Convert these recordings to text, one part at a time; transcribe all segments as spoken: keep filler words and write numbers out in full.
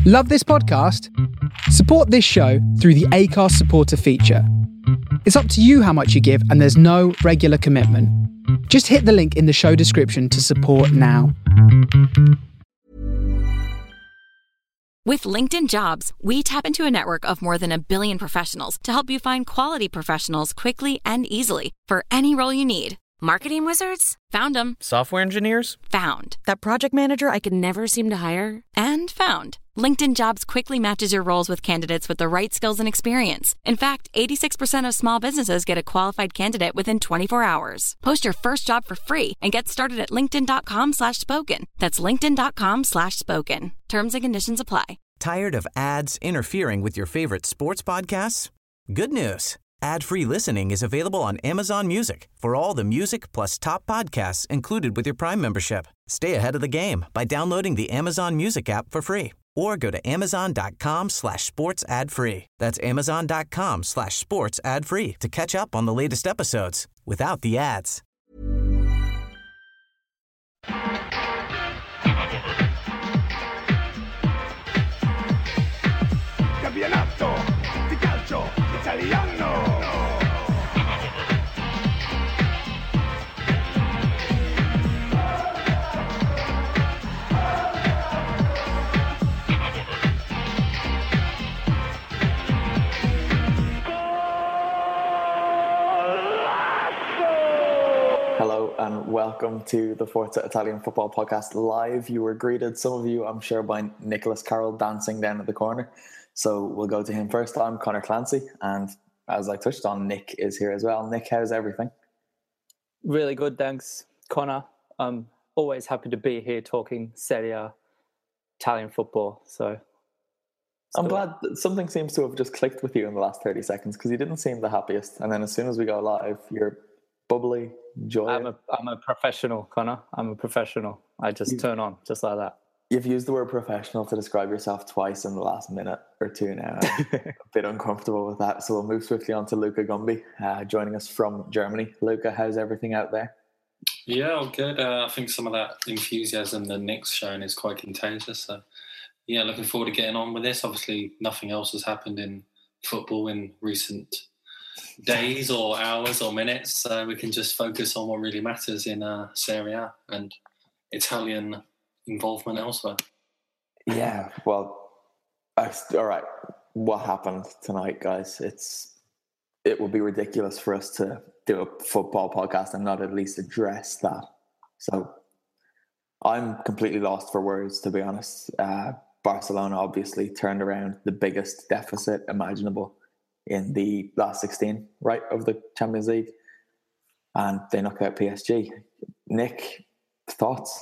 Love this podcast? Support this show through the Acast supporter feature. It's up to you how much you give, and there's no regular commitment. Just hit the link in the show description to support now. With LinkedIn Jobs, we tap into a network of more than a billion professionals to help you find quality professionals quickly and easily for any role you need. Marketing wizards? Found them. Software engineers? Found. That project manager I could never seem to hire? And found. LinkedIn Jobs quickly matches your roles with candidates with the right skills and experience. In fact, eighty-six percent of small businesses get a qualified candidate within twenty-four hours. Post your first job for free and get started at linkedin.com slash spoken. That's linkedin.com slash spoken. Terms and conditions apply. Tired of ads interfering with your favorite sports podcasts? Good news. Ad-free listening is available on Amazon Music for all the music plus top podcasts included with your Prime membership. Stay ahead of the game by downloading the Amazon Music app for free or go to amazon.com slash sports ad free. That's amazon.com slash sports ad free to catch up on the latest episodes without the ads. Campionato di calcio italiano. Hello and welcome to the Forza Italian Football Podcast live. You were greeted, some of you, I'm sure, by Nicholas Carroll dancing down at the corner. So we'll go to him first. I'm Connor Clancy, and as I touched on, Nick is here as well. Nick, how's everything? Really good, thanks, Connor. I'm always happy to be here talking Serie A Italian football. So, so I'm glad that something seems to have just clicked with you in the last thirty seconds because you didn't seem the happiest. And then as soon as we go live, you're bubbly, joyous. I'm a I'm a professional, Connor. I'm a professional. I just you, turn on just like that. You've used the word professional to describe yourself twice in the last minute or two now. I'm a bit uncomfortable with that. So we'll move swiftly on to Luca Gumby, uh, joining us from Germany. Luca, how's everything out there? Yeah, all good. Uh, I think some of that enthusiasm that Nick's shown is quite contagious. So, yeah, looking forward to getting on with this. Obviously, nothing else has happened in football in recent days or hours or minutes. So we can just focus on what really matters in uh, Serie A and Italian involvement elsewhere. Yeah, well, I, all right. What happened tonight, guys? It's it would be ridiculous for us to do a football podcast and not at least address that. So I'm completely lost for words, to be honest. Uh, Barcelona obviously turned around the biggest deficit imaginable in the last sixteen, right, of the Champions League, and they knock out P S G. Nick, thoughts?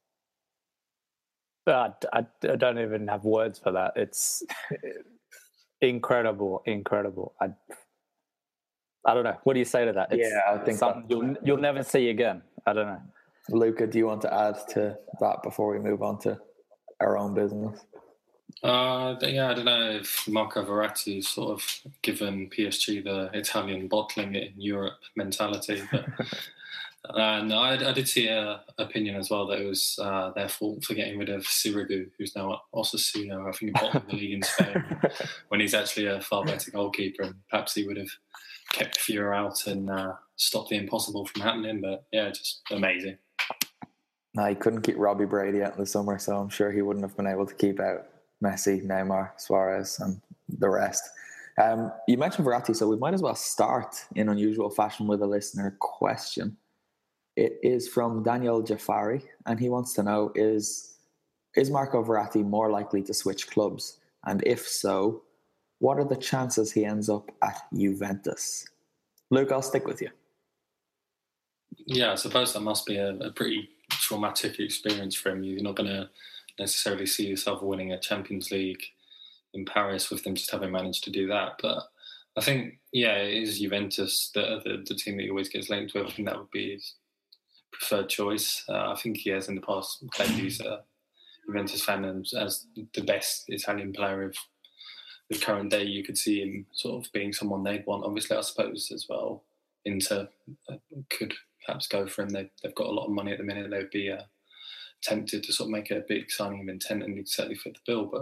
I, I, I don't even have words for that. It's incredible, incredible. I, I don't know. What do you say to that? It's yeah, I think something you'll you'll never see again. I don't know. Luca, do you want to add to that before we move on to our own business? Uh, yeah, I don't know if Marco Verratti sort of given P S G the Italian bottling it in Europe mentality, but. Uh, no, I, I did see an opinion as well that it was uh, their fault for getting rid of Sirigu, who's now at Osasuna, I think, bottom of the league in Spain, when he's actually a far better goalkeeper, and perhaps he would have kept fear out and uh, stopped the impossible from happening. But yeah, just amazing. No, he couldn't keep Robbie Brady out in the summer, so I'm sure he wouldn't have been able to keep out Messi, Neymar, Suarez, and the rest. Um, you mentioned Verratti, so we might as well start in unusual fashion with a listener question. It is from Daniel Jafari, and he wants to know, is is Marco Verratti more likely to switch clubs? And if so, what are the chances he ends up at Juventus? Luke, I'll stick with you. Yeah, I suppose that must be a, a pretty traumatic experience for him. You're not going to necessarily see yourself winning a Champions League in Paris with them just having managed to do that. But I think, yeah, it is Juventus, the, the, the team that he always gets linked with. I think that would be his preferred choice. Uh, I think he has in the past claimed he's a Juventus fan and as the best Italian player of the current day. You could see him sort of being someone they'd want. Obviously, I suppose as well, Inter uh, could perhaps go for him. They, they've got a lot of money at the minute. They'd be uh, tempted to sort of make a big signing of intent and he'd certainly fit the bill. But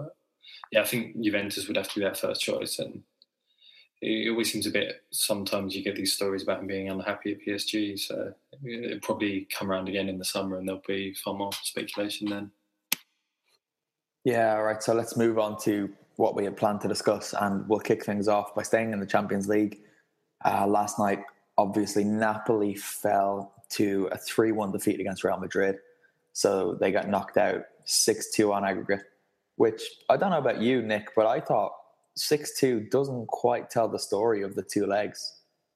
yeah, I think Juventus would have to be that first choice. And it always seems a bit, sometimes you get these stories about him being unhappy at P S G. So it'll probably come around again in the summer and there'll be far more speculation then. Yeah, all right. So let's move on to what we had planned to discuss, and we'll kick things off by staying in the Champions League. Uh, last night, obviously, Napoli fell to a three one defeat against Real Madrid. So they got knocked out six two on aggregate, which I don't know about you, Nick, but I thought six two doesn't quite tell the story of the two legs.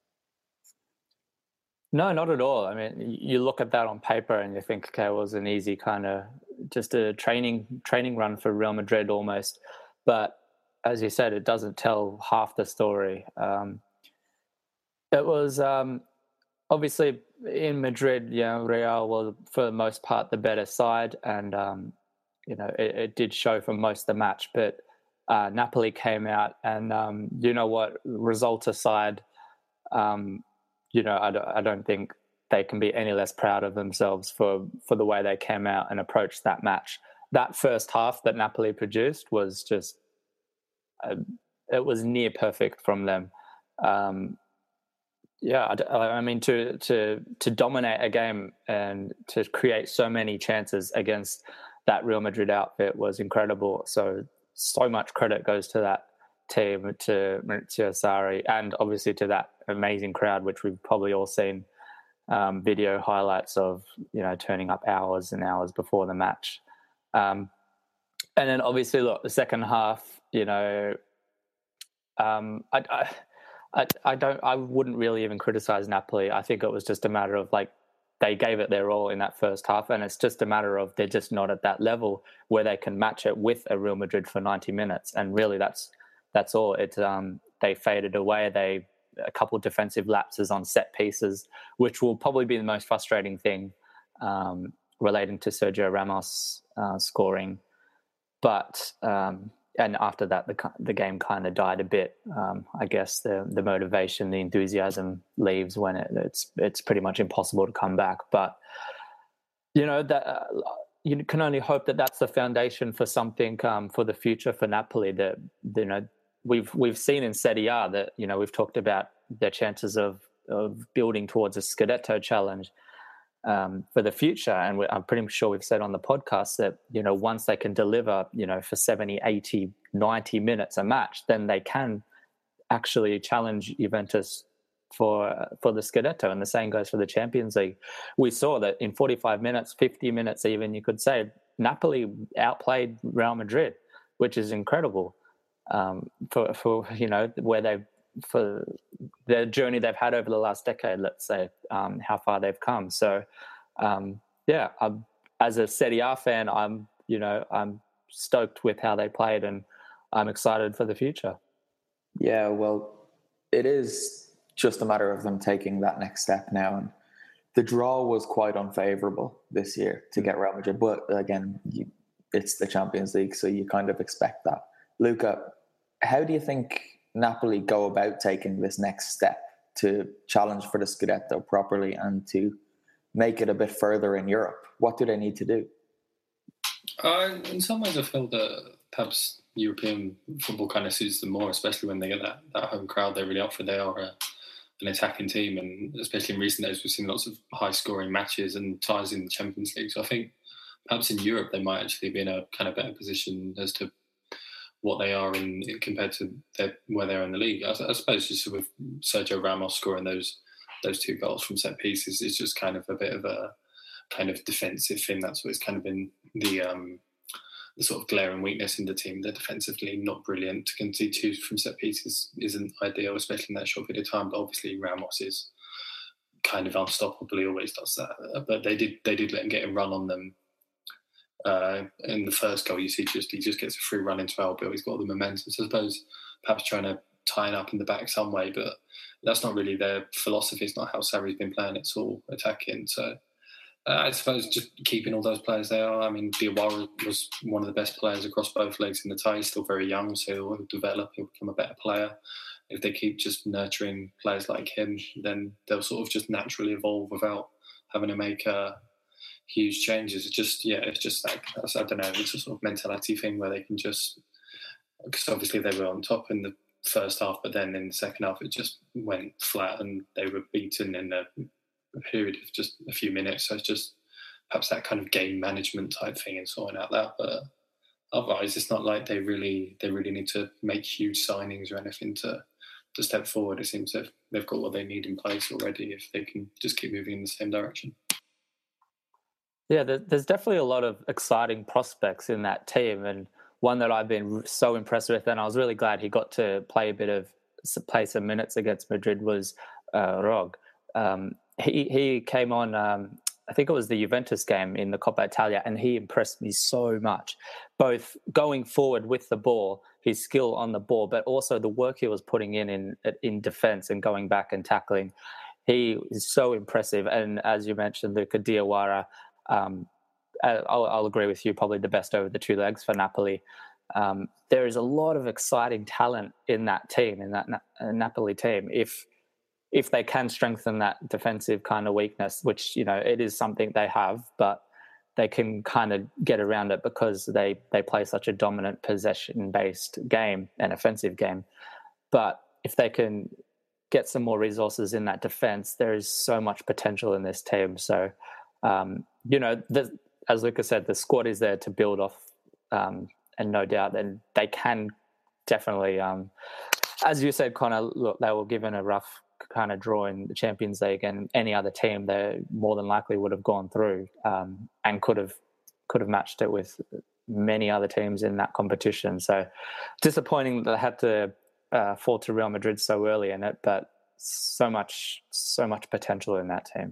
No, not at all. I mean, you look at that on paper and you think, okay, it was an easy kind of just a training training run for Real Madrid almost. But as you said, it doesn't tell half the story. Um, it was um, obviously in Madrid, you know, Real was for the most part the better side, and um, you know it, it did show for most of the match. But uh, Napoli came out, and um, you know what, result aside, um, you know, I don't, I don't think they can be any less proud of themselves for, for the way they came out and approached that match. That first half that Napoli produced was just, uh, it was near perfect from them. Um, yeah, I, I mean, to, to, to dominate a game and to create so many chances against that Real Madrid outfit was incredible. So, so much credit goes to that team, to Maurizio Sarri, and obviously to that amazing crowd, which we've probably all seen um, video highlights of, you know, turning up hours and hours before the match. Um, and then obviously, look, the second half, you know, um, I, I, I, I don't, I wouldn't really even criticize Napoli. I think it was just a matter of like, they gave it their all in that first half, and it's just a matter of they're just not at that level where they can match it with a Real Madrid for ninety minutes. And really, that's that's all. It um, they faded away. They a couple of defensive lapses on set pieces, which will probably be the most frustrating thing um, relating to Sergio Ramos uh, scoring. But um, and after that, the the game kind of died a bit. Um, I guess the the motivation, the enthusiasm leaves when it, it's it's pretty much impossible to come back. But you know that uh, you can only hope that that's the foundation for something um, for the future for Napoli. That you know we've we've seen in Serie A that you know we've talked about their chances of of building towards a Scudetto challenge um, for the future. And we, I'm pretty sure we've said on the podcast that, you know, once they can deliver, you know, for seventy, eighty, ninety minutes a match, then they can actually challenge Juventus for for the Scudetto. And the same goes for the Champions League. We saw that in forty-five minutes, fifty minutes even, you could say, Napoli outplayed Real Madrid, which is incredible um, for, for, you know, where they've, for the journey they've had over the last decade, let's say, um, how far they've come. So, um, yeah, I'm, as a Serie A fan, I'm, you know, I'm stoked with how they played, and I'm excited for the future. Yeah, well, it is just a matter of them taking that next step now. And the draw was quite unfavourable this year to get Real Madrid. But again, you, it's the Champions League, so you kind of expect that. Luca, how do you think Napoli go about taking this next step to challenge for the Scudetto properly and to make it a bit further in Europe? What do they need to do? Uh, in some ways, I feel that perhaps European football kind of suits them more, especially when they get that, that home crowd they're really up for. They are a, an attacking team, and especially in recent days, we've seen lots of high-scoring matches and ties in the Champions League. So I think perhaps in Europe, they might actually be in a kind of better position as to what they are in compared to their, where they're in the league. I, I suppose just with Sergio Ramos scoring those those two goals from set pieces is just kind of a bit of a kind of defensive thing. That's what's kind of been the um, the sort of glaring weakness in the team. They're defensively not brilliant. To concede two from set pieces isn't ideal, especially in that short period of time. But obviously Ramos is kind of unstoppable. He always does that. But they did they did let him get a run on them. Uh, in the first goal, you see just he just gets a free run into Albiol. He's got the momentum. So I suppose perhaps trying to tie it up in the back some way, but that's not really their philosophy. It's not how Sarri's been playing. It's all attacking. So uh, I suppose just keeping all those players they are. I mean, Diawara was one of the best players across both legs in the tie. He's still very young, so he'll develop. He'll become a better player. If they keep just nurturing players like him, then they'll sort of just naturally evolve without having to make a huge changes. It's just, yeah, it's just like, I don't know, it's a sort of mentality thing where they can just because obviously they were on top in the first half, but then in the second half it just went flat and they were beaten in a, a period of just a few minutes. So it's just perhaps that kind of game management type thing and sorting out that. But otherwise, it's not like they really they really need to make huge signings or anything to to step forward. It seems they've, they've got what they need in place already if they can just keep moving in the same direction. Yeah, there's definitely a lot of exciting prospects in that team, and one that I've been so impressed with, and I was really glad he got to play a bit of play some minutes against Madrid, was uh, Rog. Um, he he came on, um, I think it was the Juventus game in the Coppa Italia, and he impressed me so much, both going forward with the ball, his skill on the ball, but also the work he was putting in in, in defence and going back and tackling. He is so impressive, and as you mentioned, Luca Diawara, Um, I'll, I'll agree with you, probably the best over the two legs for Napoli. Um, there is a lot of exciting talent in that team, in that Na- Napoli team. If if they can strengthen that defensive kind of weakness, which, you know, it is something they have, but they can kind of get around it because they, they play such a dominant possession-based game, an offensive game. But if they can get some more resources in that defense, there is so much potential in this team. So, Um, you know, the, as Lucas said, the squad is there to build off, um, and no doubt then they can definitely, um, as you said, Connor, look, they were given a rough kind of draw in the Champions League, and any other team they more than likely would have gone through, um, and could have could have matched it with many other teams in that competition. So disappointing that they had to uh, fall to Real Madrid so early in it, but so much so much potential in that team.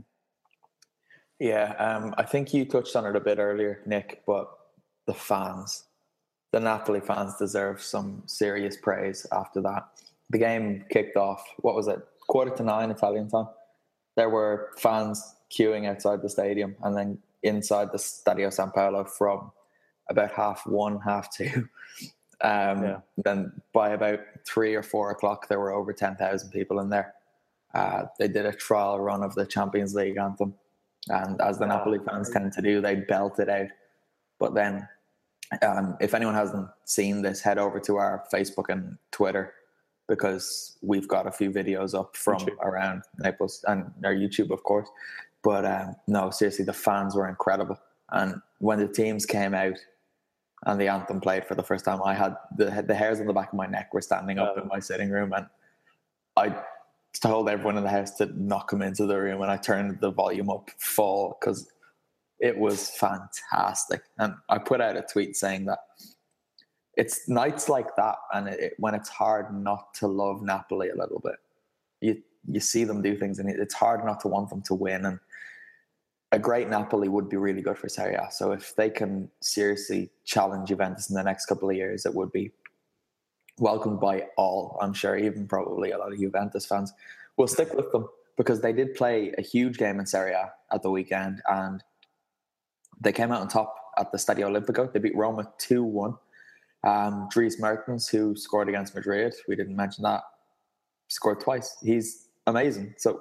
Yeah, um, I think you touched on it a bit earlier, Nick, but the fans, the Napoli fans deserve some serious praise after that. The game kicked off, what was it, quarter to nine Italian time? There were fans queuing outside the stadium and then inside the Stadio San Paolo from about half one, half two. Um, yeah. Then by about three or four o'clock, there were over ten thousand people in there. Uh, they did a trial run of the Champions League anthem. And as the wow. Napoli fans tend to do, they belt it out. But then, um, if anyone hasn't seen this, head over to our Facebook and Twitter, because we've got a few videos up from YouTube. Around Naples, and our YouTube, of course. But um, no, seriously, the fans were incredible. And when the teams came out and the anthem played for the first time, I had the, the hairs on the back of my neck were standing up oh. in my sitting room, and I told everyone in the house to not come into the room, and I turned the volume up full because it was fantastic. And I put out a tweet saying that it's nights like that, and it, when it's hard not to love Napoli a little bit, you you see them do things, and it's hard not to want them to win. And a great Napoli would be really good for Serie A. So if they can seriously challenge Juventus in the next couple of years, it would be welcomed by all, I'm sure, even probably a lot of Juventus fans. Will stick with them because they did play a huge game in Serie A at the weekend, and they came out on top at the Stadio Olimpico. They beat Roma two one. Um, Dries Mertens, who scored against Madrid, we didn't mention that, scored twice. He's amazing. So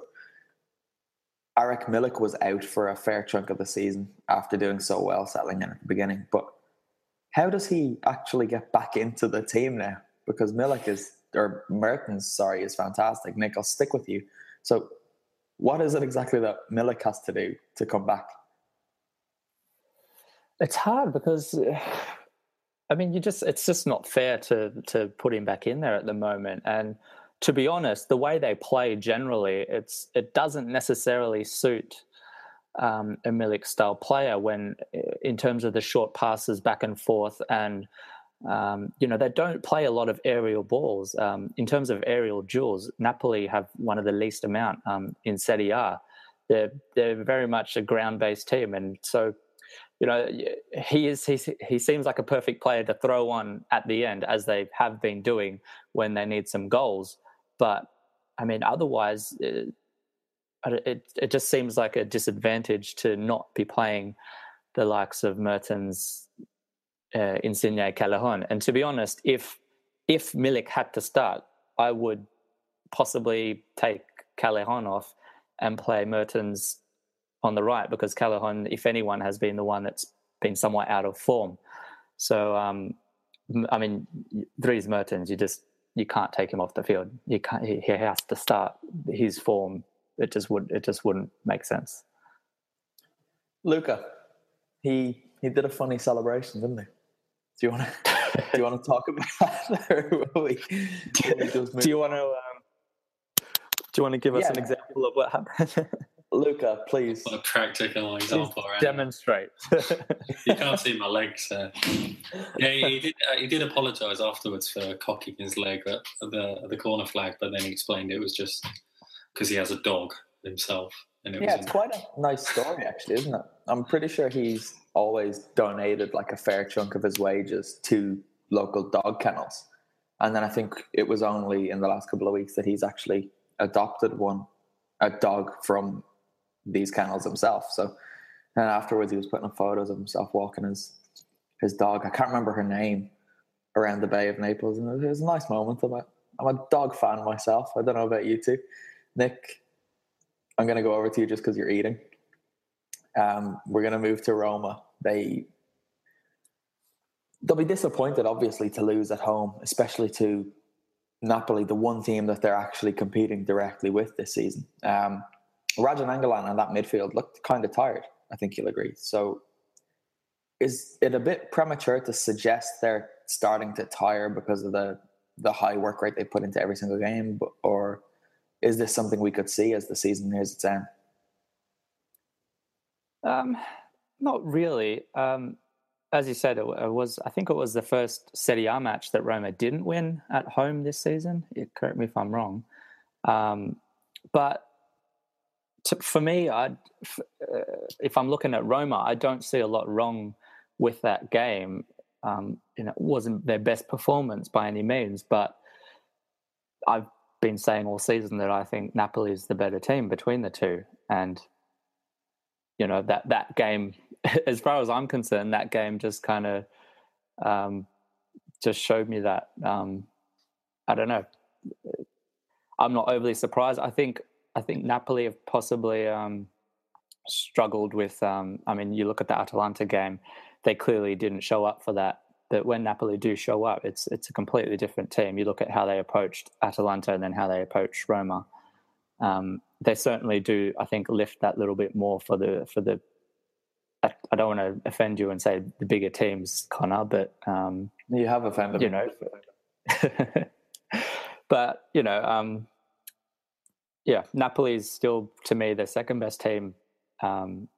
Arek Milik was out for a fair chunk of the season after doing so well, settling in at the beginning. But how does he actually get back into the team now? Because Milik is, or Mertens, sorry, is fantastic. Nick, I'll stick with you. So what is it exactly that Milik has to do to come back? It's hard because, I mean, you just it's just not fair to to put him back in there at the moment. And to be honest, the way they play generally, it's it doesn't necessarily suit um, a Milik-style player when, in terms of the short passes back and forth, and um, you know, they don't play a lot of aerial balls. Um, in terms of aerial duels, Napoli have one of the least amount um, in Serie A. They're they're very much a ground-based team, and so, you know, he is he he seems like a perfect player to throw on at the end, as they have been doing when they need some goals. But I mean, otherwise, it, it it just seems like a disadvantage to not be playing the likes of Mertens, uh, Insigne, Callejon. And to be honest, if if Milik had to start, I would possibly take Callejon off and play Mertens on the right, because Callejon, if anyone, has been the one that's been somewhat out of form. So, um, I mean, Dries Mertens, you just you can't take him off the field. You can't. He, he has to start. His form, it just would it just wouldn't make sense. Luka, he he did a funny celebration, didn't he? Do you want to do you want to talk about that, or will we, will we just move do you want to um, do you want to give us Yeah. an example of what happened? Luka, please. What a practical example, right? Demonstrate. You can't see my legs. Uh, yeah, he, he did. Uh, he did apologise afterwards for cocking his leg at the at the corner flag, but then he explained it was just because he has a dog himself. And it Yeah, was it's quite a nice story, actually, isn't it? I'm pretty sure he's always donated like a fair chunk of his wages to local dog kennels, and then I think it was only in the last couple of weeks that he's actually adopted one, a dog from these kennels himself. So, and afterwards he was putting up photos of himself walking his his dog. I can't remember her name, around the Bay of Naples, and it was a nice moment. I'm a, I'm a dog fan myself. I don't know about you two. Nick, I'm going to go over to you just because you're eating. Um, we're going to move to Roma. They they'll be disappointed, obviously, to lose at home, especially to Napoli, the one team that they're actually competing directly with this season. Um, Raja Nangolan and that midfield looked kind of tired, I think you'll agree. So is it a bit premature to suggest they're starting to tire because of the, the high work rate they put into every single game? Or is this something we could see as the season nears its end? Um, not really. Um, as you said, it, it was. I think it was the first Serie A match that Roma didn't win at home this season. It, correct me if I'm wrong. Um, but to, for me, I, uh, if I'm looking at Roma, I don't see a lot wrong with that game. Um, you know, it wasn't their best performance by any means, but I've been saying all season that I think Napoli is the better team between the two, and you know, that, that game, as far as I'm concerned, that game just kind of um, just showed me that. Um, I don't know. I'm not overly surprised. I think I think Napoli have possibly um, struggled with. Um, I mean, you look at the Atalanta game; they clearly didn't show up for that. But when Napoli do show up, it's it's a completely different team. You look at how they approached Atalanta and then how they approached Roma. Um, they certainly do, I think, lift that little bit more for the for the. I, I don't want to offend you and say the bigger teams, Connor, but um, You have offended you me. know. But you know, um, yeah, Napoli is still to me the second best team um,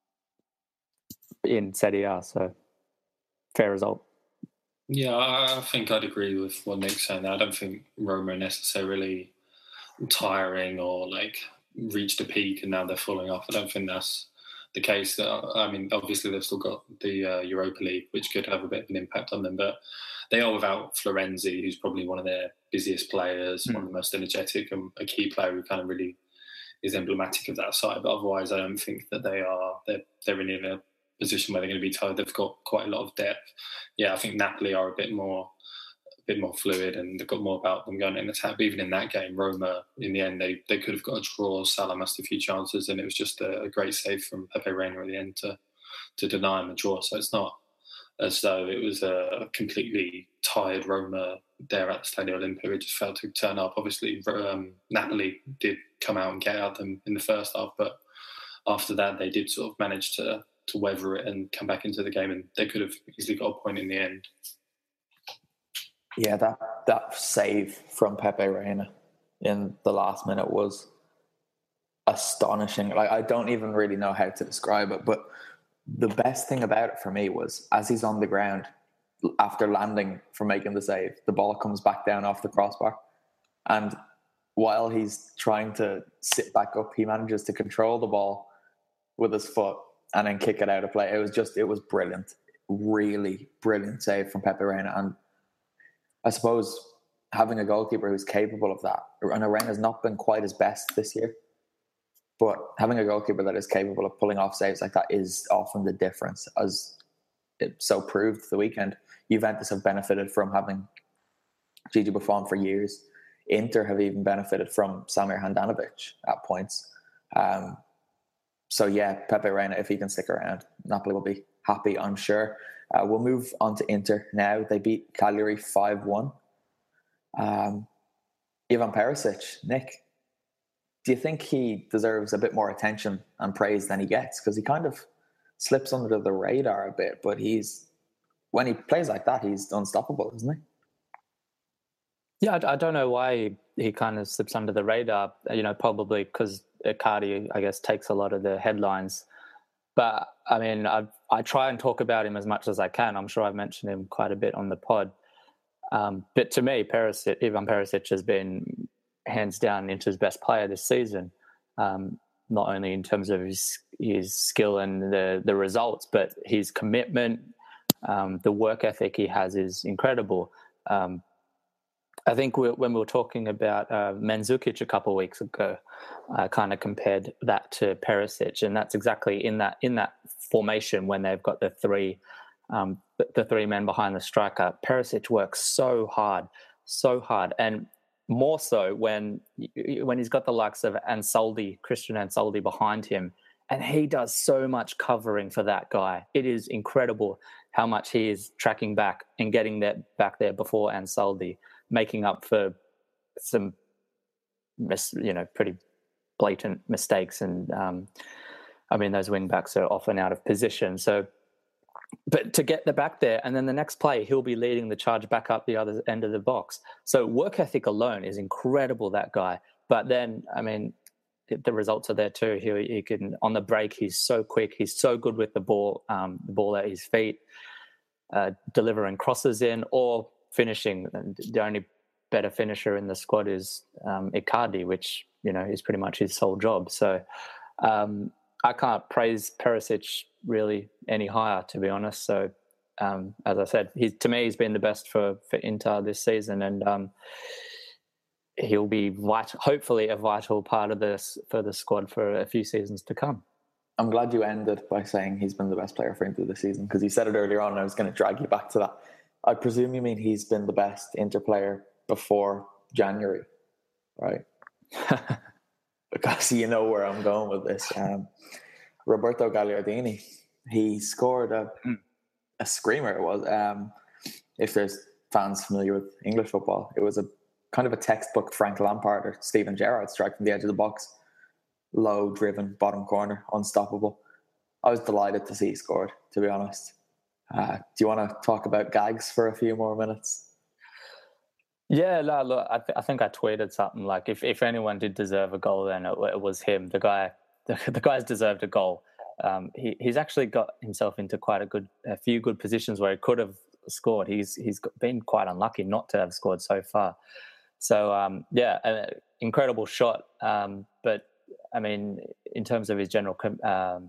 in Serie A. So fair result. Yeah, I think I'd agree with what Nick's saying. I don't think Roma are necessarily tiring or like reached a peak and now they're falling off. I don't think that's the case. I mean, obviously they've still got the uh, Europa League, which could have a bit of an impact on them, but they are without Florenzi, who's probably one of their busiest players, mm. one of the most energetic and a key player who kind of really is emblematic of that side. But otherwise, I don't think that they are, they're, they're really in a position where they're going to be tired. They've got quite a lot of depth. Yeah, I think Napoli are a bit more a bit more fluid and they've got more about them going in attack. But even in that game, Roma, in the end, they, they could have got a draw. Salah missed a few chances and it was just a, a great save from Pepe Reina at the end to, to deny him a draw. So it's not as though it was a completely tired Roma there at the Stadio Olimpico. It just failed to turn up. Obviously, um, Napoli did come out and get at them in the first half, but after that, they did sort of manage to to weather it and come back into the game, and they could have easily got a point in the end. Yeah, that that save from Pepe Reina in the last minute was astonishing. Like, I don't even really know how to describe it, but the best thing about it for me was as he's on the ground after landing from making the save, the ball comes back down off the crossbar, and while he's trying to sit back up, he manages to control the ball with his foot and then kick it out of play. It was just, it was brilliant. Really brilliant save from Pepe Reina. And I suppose having a goalkeeper who's capable of that, and Reina has not been quite his best this year, but having a goalkeeper that is capable of pulling off saves like that is often the difference, as it so proved the weekend. Juventus have benefited from having Gigi Buffon for years. Inter have even benefited from Samir Handanovic at points. Um, So, yeah, Pepe Reina, if he can stick around, Napoli will be happy, I'm sure. Uh, we'll move on to Inter now. They beat Cagliari five one. Um, Ivan Perisic, Nick, do you think he deserves a bit more attention and praise than he gets? Because he kind of slips under the radar a bit, but he's when he plays like that, he's unstoppable, isn't he? Yeah, I, I don't know why he, he kind of slips under the radar, you know, probably because Icardi, I guess, takes a lot of the headlines. But, I mean, I I try and talk about him as much as I can. I'm sure I've mentioned him quite a bit on the pod. Um, but to me, Perisic, Ivan Perisic has been hands down Inter's best player this season, um, not only in terms of his, his skill and the, the results, but his commitment, um, the work ethic he has is incredible. Um, I think we, when we were talking about uh, Mandzukic a couple of weeks ago, I kind of compared that to Perisic, and that's exactly in that in that formation when they've got the three um, the, the three men behind the striker. Perisic works so hard, so hard, and more so when when he's got the likes of Ansaldi, Christian Ansaldi behind him, and he does so much covering for that guy. It is incredible how much he is tracking back and getting that back there before Ansaldi, making up for some, you know, pretty blatant mistakes. And, um, I mean, those wing backs are often out of position. So, but to get the back there, and then the next play, he'll be leading the charge back up the other end of the box. So work ethic alone is incredible, that guy. But then, I mean, the results are there too. He, he can, on the break, he's so quick. He's so good with the ball, um, the ball at his feet, uh, delivering crosses in or finishing. And the only better finisher in the squad is um, Icardi, which, you know, is pretty much his sole job. So um, I can't praise Perisic really any higher, to be honest. So um, as I said, he's, to me, he's been the best for, for Inter this season, and um, he'll be vital, hopefully a vital part of this for the squad for a few seasons to come. I'm glad you ended by saying he's been the best player for Inter this season, because you said it earlier on and I was going to drag you back to that. I presume you mean he's been the best Inter player before January, right? Because you know where I'm going with this. Um, Roberto Gagliardini, he scored a, a screamer. It was, um, if there's fans familiar with English football, it was a kind of a textbook Frank Lampard or Steven Gerrard strike from the edge of the box. Low driven, bottom corner, unstoppable. I was delighted to see he scored, to be honest. Uh, do you want to talk about Gags for a few more minutes? Yeah, no, look, I, th- I think I tweeted something like, if, if anyone did deserve a goal, then it, it was him. The guy, the, the guy's deserved a goal. Um, he, he's actually got himself into quite a good, a few good positions where he could have scored. He's he's been quite unlucky not to have scored so far. So um, yeah, an incredible shot. Um, but I mean, in terms of his general um,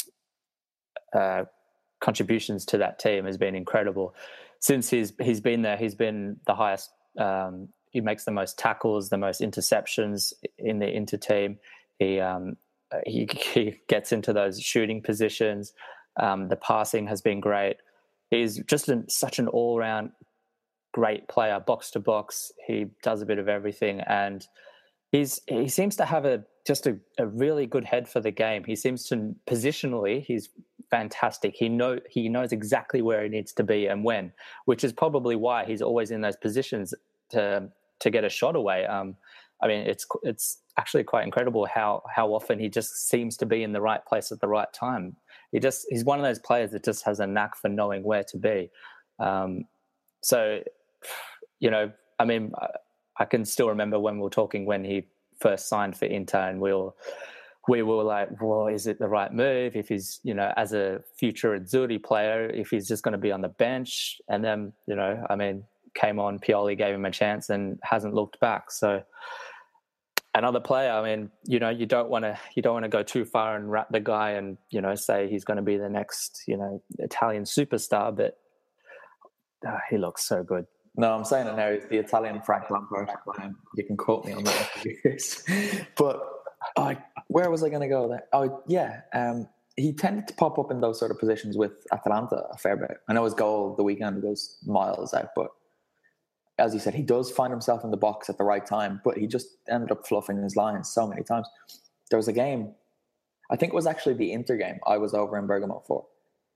uh, contributions to that team, has been incredible. Since he's he's been there, he's been the highest. Um, he makes the most tackles, the most interceptions in the Inter team. He um, he, he gets into those shooting positions. Um, the passing has been great. He's just an, such an all-round great player, box to box. He does a bit of everything, and he's he seems to have a just a, a really good head for the game. He seems to positionally, he's fantastic. He know he knows exactly where he needs to be and when, which is probably why he's always in those positions to to get a shot away. Um, I mean, it's it's actually quite incredible how how often he just seems to be in the right place at the right time. He just he's one of those players that just has a knack for knowing where to be. Um, so, you know, I mean, I, I can still remember when we were talking when he first signed for Inter, and we were we were like, well, is it the right move? If he's, you know, as a future Azzurri player, if he's just going to be on the bench, and then, you know, I mean, came on, Pioli gave him a chance and hasn't looked back. So another player, I mean, you know, you don't want to you don't want to go too far and wrap the guy and, you know, say he's going to be the next, you know, Italian superstar, but uh, he looks so good. No, I'm saying it now. It's the Italian Frank Lampard. Um, you can quote me on that. But uh, where was I going to go there? Oh, yeah. Um, he tended to pop up in those sort of positions with Atalanta a fair bit. I know his goal the weekend goes miles out, but as you said, he does find himself in the box at the right time, but he just ended up fluffing his lines so many times. There was a game, I think it was actually the Inter game I was over in Bergamo for,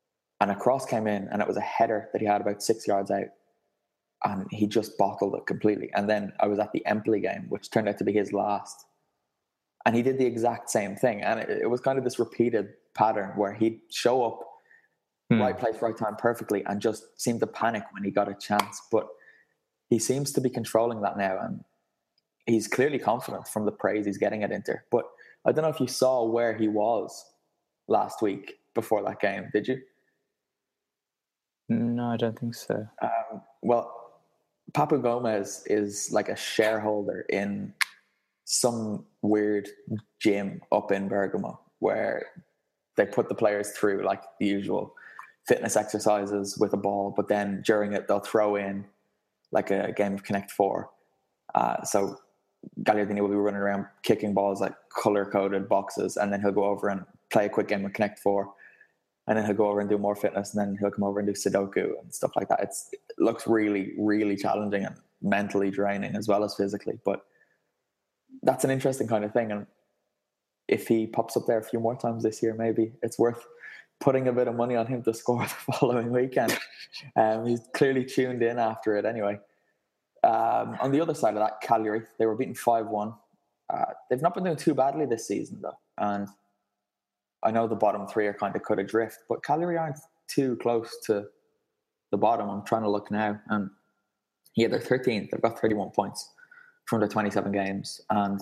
and a cross came in, and it was a header that he had about six yards out, and he just bottled it completely. And then I was at the Empoli game, which turned out to be his last, and he did the exact same thing. And it, it was kind of this repeated pattern where he'd show up, hmm. right place, right time perfectly, and just seemed to panic when he got a chance. But he seems to be controlling that now, and he's clearly confident from the praise he's getting at Inter. But I don't know if you saw where he was last week before that game, did you? No, I don't think so. Um, well, Papu Gomez is like a shareholder in some weird gym up in Bergamo where they put the players through like the usual fitness exercises with a ball, but then during it they'll throw in like a game of Connect Four. Uh, so Gagliardini will be running around kicking balls like color-coded boxes, and then he'll go over and play a quick game of Connect Four, and then he'll go over and do more fitness, and then he'll come over and do Sudoku and stuff like that. It's, it looks really, really challenging and mentally draining as well as physically, but that's an interesting kind of thing. And if he pops up there a few more times this year, maybe it's worth putting a bit of money on him to score the following weekend. Um, he's clearly tuned in after it anyway. Um, on the other side of that, Cagliari, they were beaten five one. Uh, they've not been doing too badly this season, though. And I know the bottom three are kind of cut adrift, but Cagliari aren't too close to the bottom. I'm trying to look now. And yeah, they're thirteenth. They've got thirty-one points from their twenty-seven games. And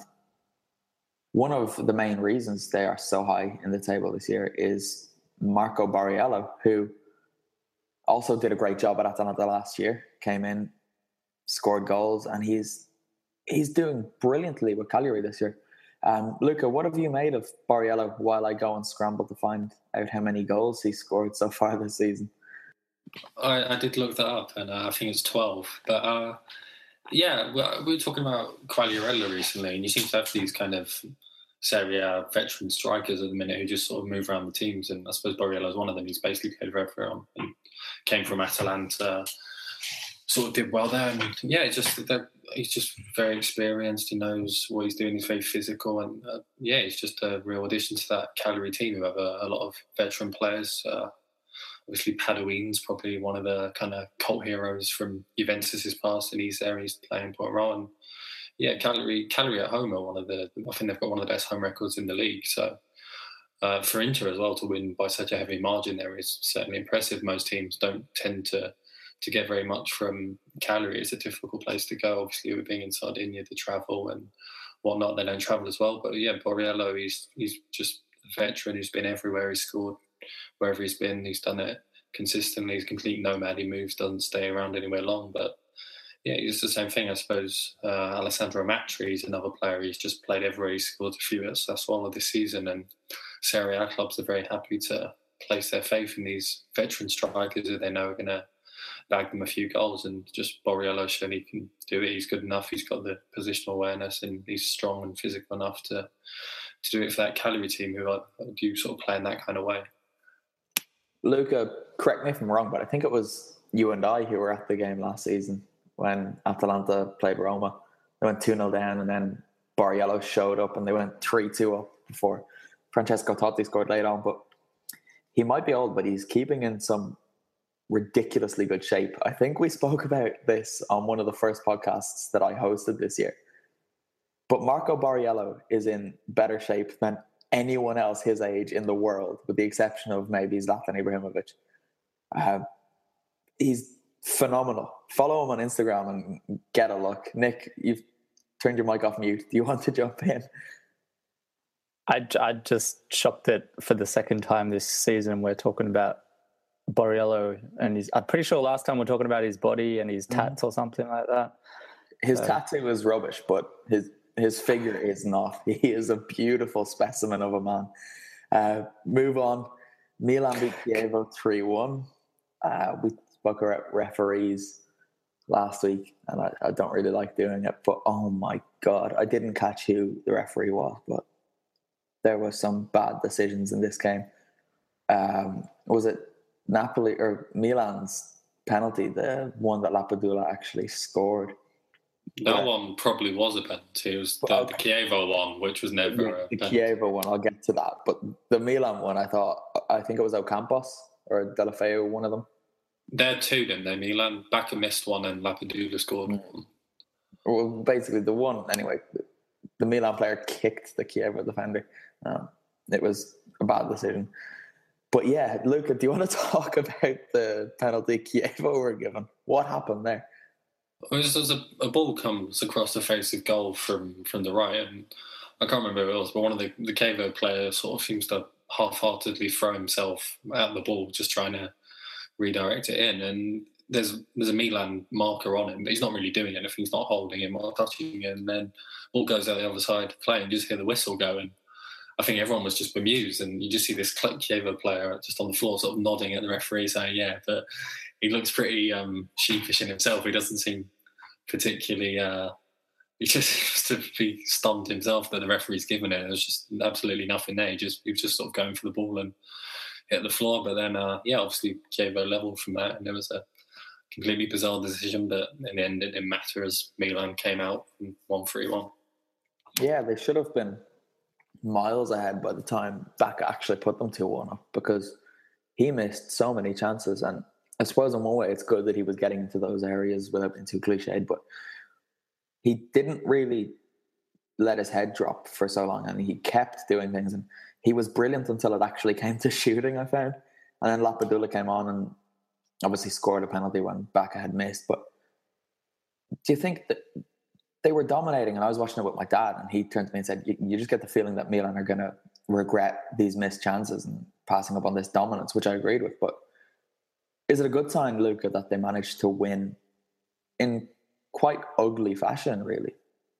one of the main reasons they are so high in the table this year is Marco Borriello, who also did a great job at Atalanta last year, came in, scored goals, and he's he's doing brilliantly with Cagliari this year. Um, Luca, what have you made of Borriello while I go and scramble to find out how many goals he scored so far this season? I, I did look that up, and uh, I think it's twelve. But uh, yeah, we were talking about Quagliarella recently, and you seem to have these kind of Serie A veteran strikers at the minute who just sort of move around the teams, and I suppose Borriello is one of them. He's basically played for everyone. He came from Atalanta, sort of did well there, and yeah, it's just he's just very experienced. He knows what he's doing. He's very physical, and uh, yeah, he's just a real addition to that Cagliari team who have a, a lot of veteran players. Uh, obviously, Paduin's probably one of the kind of cult heroes from Juventus's past, and he's there. He's playing an important role. And yeah, Cagliari, Cagliari at home are one of the. I think they've got one of the best home records in the league. So uh, for Inter as well to win by such a heavy margin there is certainly impressive. Most teams don't tend to. to get very much from Cagliari. It's a difficult place to go. Obviously, with being in Sardinia, to travel and whatnot, they don't travel as well. But yeah, Borriello, he's he's just a veteran who's been everywhere. He's scored wherever he's been. He's done it consistently. He's a complete nomad. He moves, doesn't stay around anywhere long. But yeah, it's the same thing, I suppose. Uh, Alessandro Matri is another player. He's just played everywhere. He's scored a few at Sassuolo this season, and Serie A clubs are very happy to place their faith in these veteran strikers who they know are going to bag them a few goals, and just Borriello showed he can do it. He's good enough. He's got the positional awareness, and he's strong and physical enough to to do it for that Cagliari team who are, do sort of play in that kind of way. Luca, correct me if I'm wrong, but I think it was you and I who were at the game last season when Atalanta played Roma. They went two nil down, and then Borriello showed up, and they went three two up before Francesco Totti scored late on. But he might be old, but he's keeping in some ridiculously good shape. I think we spoke about this on one of the first podcasts that I hosted this year. But Marco Borriello is in better shape than anyone else his age in the world, with the exception of maybe Zlatan Ibrahimovic. Uh, he's phenomenal. Follow him on Instagram and get a look. Nick, you've turned your mic off mute. Do you want to jump in? I, I just shocked it for the second time this season. We're talking about Borriello, and he's, I'm pretty sure last time we we're talking about his body and his tats mm. or something like that. His so. tattoo is rubbish, but his his figure is not. He is a beautiful specimen of a man. Uh, move on. Milan beat Chievo three one. Uh, we spoke about referees last week, and I, I don't really like doing it, but oh my God, I didn't catch who the referee was, but there were some bad decisions in this game. Um, was it Napoli or Milan's penalty, the one that Lapadula actually scored? That yeah. one probably was a penalty. It was the, well, the Chievo one, which was never yeah, a the penalty. Chievo one, I'll get to that. But the Milan one, I thought, I think it was Ocampos or Deulofeu, one of them. They're two, didn't they? Milan. Bacca missed one and Lapadula scored one. Well, basically the one, anyway. The Milan player kicked the Chievo defender. Um, it was a bad decision. But yeah, Luca, do you want to talk about the penalty Chievo were given? What happened there? Well, there's a, a ball comes across the face of goal from, from the right, and I can't remember who it was, but one of the, the Chievo players sort of seems to half-heartedly throw himself at the ball, just trying to redirect it in. And there's there's a Milan marker on him, but he's not really doing anything. He's not holding him or touching him. And then ball goes out the other side playing, you just hear the whistle go. And I think everyone was just bemused. And you just see this Chievo player just on the floor sort of nodding at the referee saying, yeah, but he looks pretty um, sheepish in himself. He doesn't seem particularly... Uh, he just seems to be stunned himself that the referee's given it. There's just absolutely nothing there. He, just, he was just sort of going for the ball and hit the floor. But then, uh, yeah, obviously Chievo leveled from that. And there was a completely bizarre decision, but in the end it didn't matter as Milan came out one three one. Yeah, they should have been miles ahead by the time Bacca actually put them two one up, because he missed so many chances. And I suppose in one way it's good that he was getting into those areas without being too cliched, but he didn't really let his head drop for so long, and he kept doing things, and he was brilliant until it actually came to shooting, I found. And then Lapadula came on and obviously scored a penalty when Bacca had missed. But do you think that they were dominating? And I was watching it with my dad, and he turned to me and said, you, you just get the feeling that Milan are going to regret these missed chances and passing up on this dominance, which I agreed with. But is it a good sign, Luca, that they managed to win in quite ugly fashion, really?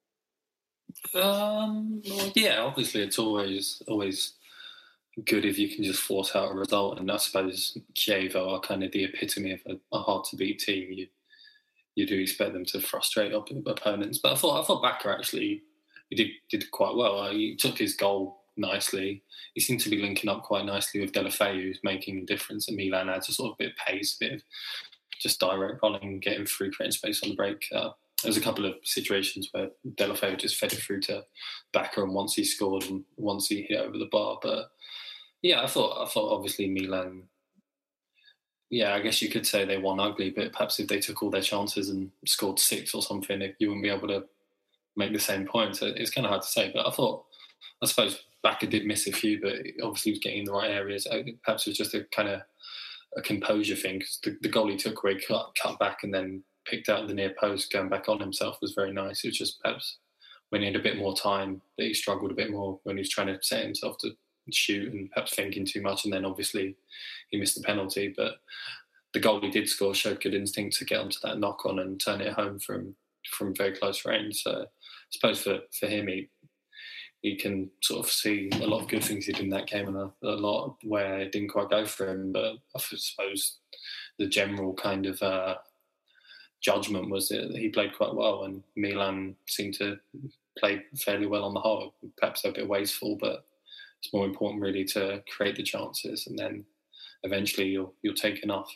Um, well, yeah, obviously it's always always good if you can just force out a result, and I suppose Chievo are kind of the epitome of a, a hard-to-beat team. You you do expect them to frustrate op- opponents, but I thought I thought Bacca actually he did did quite well. He took his goal nicely. He seemed to be linking up quite nicely with Deulofeu, who's making a difference. And Milan adds a sort of bit of pace, bit of just direct rolling, getting through, creating space on the break. Uh, There's a couple of situations where Deulofeu just fed it through to Bacca, and once he scored and once he hit over the bar. But yeah, I thought I thought obviously Milan. Yeah, I guess you could say they won ugly, but perhaps if they took all their chances and scored six or something, you wouldn't be able to make the same points. So it's kind of hard to say. But I thought, I suppose Bacca did miss a few, but obviously he was getting in the right areas. Perhaps it was just a kind of a composure thing, because the, the goal he took where he cut, cut back and then picked out the near post, going back on himself, was very nice. It was just perhaps when he had a bit more time that he struggled a bit more when he was trying to set himself to shoot and perhaps thinking too much, and then obviously he missed the penalty. But the goal he did score showed good instinct to get onto that knock on and turn it home from from very close range. So I suppose for, for him, he he can sort of see a lot of good things he did in that game, and a, a lot where it didn't quite go for him. But I suppose the general kind of uh, judgment was that he played quite well, and Milan seemed to play fairly well on the whole. Perhaps a bit wasteful, but it's more important really to create the chances, and then eventually you'll you'll take enough.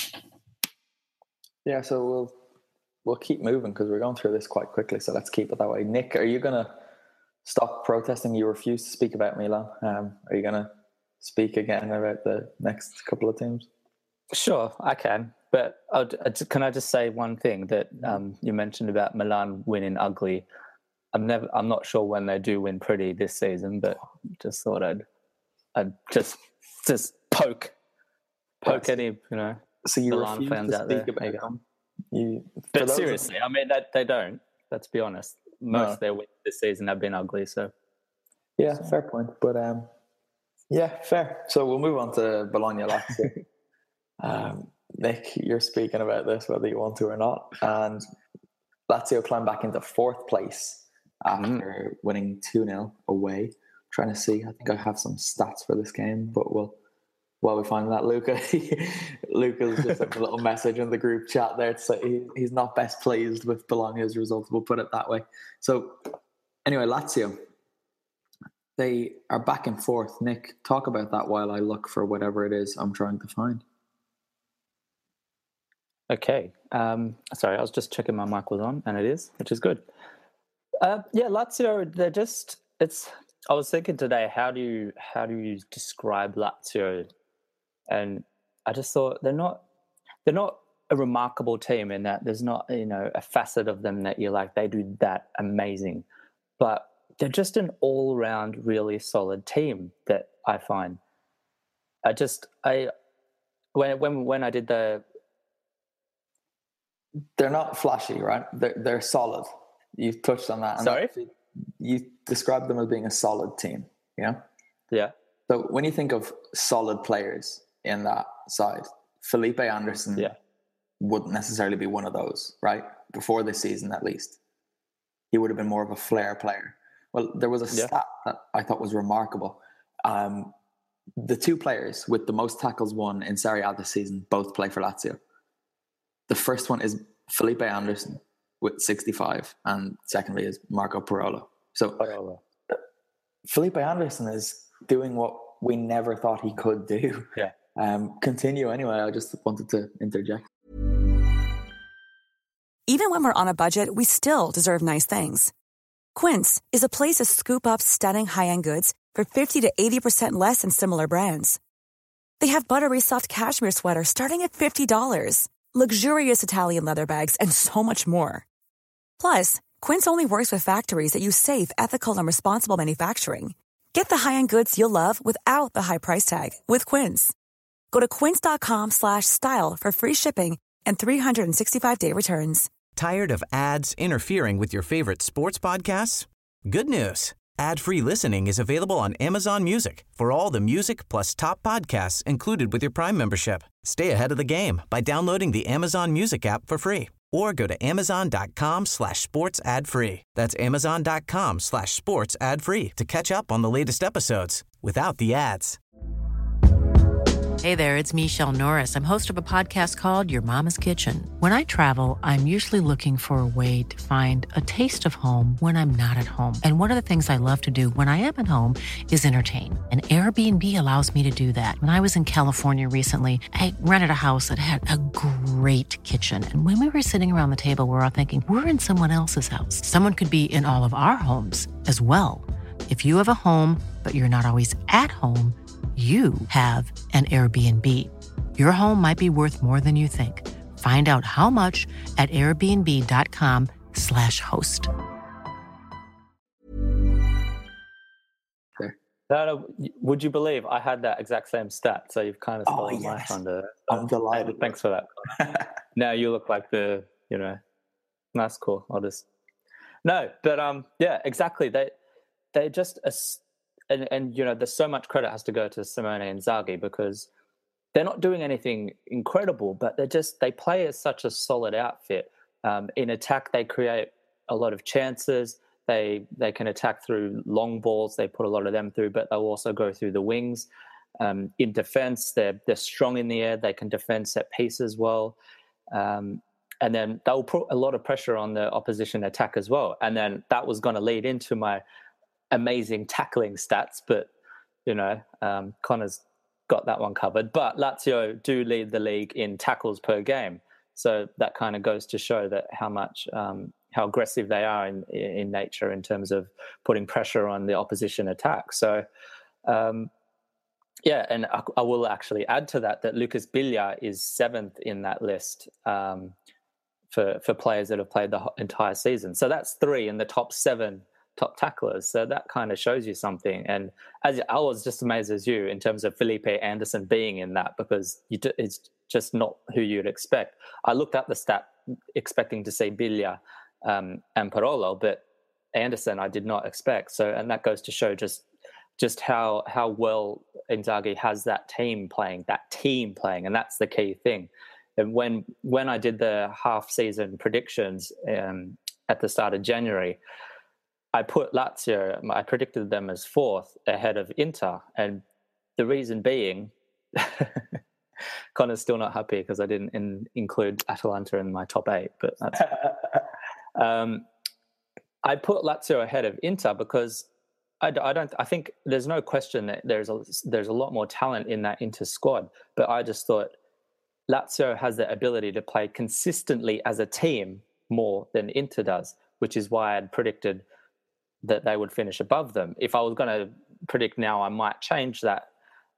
Yeah, so we'll we'll keep moving because we're going through this quite quickly. So let's keep it that way. Nick, are you gonna stop protesting? You refuse to speak about Milan. Um, are you gonna speak again about the next couple of teams? Sure, I can. But I'll, can I just say one thing that um, you mentioned about Milan winning ugly? I'm never. I'm not sure when they do win pretty this season, but just thought I'd, I'd just just poke, poke any you know. So you Milan refuse fans to out speak there. about them. You, but seriously, I mean, that they don't. Let's be honest. Most No. of their wins this season have been ugly. So yeah, fair point. But um, yeah, fair. So we'll move on to Bologna Lazio. um, Nick, you're speaking about this whether you want to or not, and Lazio climbed back into fourth place after mm. winning two nil away. I'm trying to see, I think I have some stats for this game, but we'll while we find that, Luca, Luca's just sent a little message in the group chat there to say he, he's not best pleased with Bologna's result. We'll put it that way. So anyway, Lazio, they are back and forth. Nick, talk about that while I look for whatever it is I'm trying to find. Okay. Um, sorry, I was just checking my mic was on, and it is, which is good. Uh, yeah, Lazio, they're just, it's, I was thinking today, how do you, how do you describe Lazio? And I just thought they're not they're not a remarkable team in that there's not, you know, a facet of them that you're like, they do that amazing. But they're just an all-round really solid team that I find. I just I when when when I did the they're not flashy, right? They're they're solid. You touched on that. And Sorry? that, you described them as being a solid team, you know? Yeah. So when you think of solid players in that side, Felipe Anderson yeah. wouldn't necessarily be one of those, right? Before this season, at least. He would have been more of a flair player. Well, there was a yeah. stat that I thought was remarkable. Um, the two players with the most tackles won in Serie A this season both play for Lazio. The first one is Felipe Anderson with sixty-five, and secondly is Marco Parolo. So Parolo. Felipe Anderson is doing what we never thought he could do. Yeah. Um, continue anyway. I just wanted to interject. Even when we're on a budget, we still deserve nice things. Quince is a place to scoop up stunning high-end goods for fifty to eighty percent less than similar brands. They have buttery soft cashmere sweaters starting at fifty dollars, luxurious Italian leather bags, and so much more. Plus, Quince only works with factories that use safe, ethical, and responsible manufacturing. Get the high-end goods you'll love without the high price tag with Quince. Go to quince.com slash style for free shipping and three sixty-five day returns. Tired of ads interfering with your favorite sports podcasts? Good news. Ad-free listening is available on Amazon Music for all the music plus top podcasts included with your Prime membership. Stay ahead of the game by downloading the Amazon Music app for free or go to amazon.com slash sports ad free. That's amazon.com slash sports ad free to catch up on the latest episodes without the ads. Hey there, it's Michelle Norris. I'm host of a podcast called Your Mama's Kitchen. When I travel, I'm usually looking for a way to find a taste of home when I'm not at home. And one of the things I love to do when I am at home is entertain. And Airbnb allows me to do that. When I was in California recently, I rented a house that had a great kitchen. And when we were sitting around the table, we were all thinking, we're in someone else's house. Someone could be in all of our homes as well. If you have a home, but you're not always at home, you have an Airbnb. Your home might be worth more than you think. Find out how much at airbnb.com slash host. No, no, would you believe I had that exact same stat? So you've kind of stolen oh, yes. my thunder. I'm delighted. Thanks for that. Now you look like the, you know, that's cool. I'll just no, but um, yeah, exactly. They they just. And, and, you know, there's so much credit has to go to Simone Inzaghi because they're not doing anything incredible, but they're just, they play as such a solid outfit. Um, in attack, they create a lot of chances. They they can attack through long balls. They put a lot of them through, but they'll also go through the wings. Um, in defense, they're, they're strong in the air. They can defend set pieces well. Um, and then they'll put a lot of pressure on the opposition attack as well. And then that was going to lead into my amazing tackling stats, but you know, um, Connor's got that one covered. But Lazio do lead the league in tackles per game, so that kind of goes to show that how much um, how aggressive they are in in nature in terms of putting pressure on the opposition attack. So, um, yeah, and I, I will actually add to that that Lucas Biglia is seventh in that list um, for for players that have played the entire season. So that's three in the top seven. Top tacklers, so that kind of shows you something. And as I was just amazed as you in terms of Felipe Anderson being in that, because you do, it's just not who you'd expect. I looked at the stat expecting to see Biglia um, and Parolo, but Anderson I did not expect. So, and that goes to show just just how how well Inzaghi has that team playing, that team playing, and that's the key thing. And when when I did the half season predictions um, at the start of January, I put Lazio, I predicted them as fourth ahead of Inter. And the reason being, Connor's still not happy because I didn't in, include Atalanta in my top eight, but that's um, I put Lazio ahead of Inter because I, I don't, I think there's no question that there's a, there's a lot more talent in that Inter squad, but I just thought Lazio has the ability to play consistently as a team more than Inter does, which is why I'd predicted that they would finish above them. If I was going to predict now, I might change that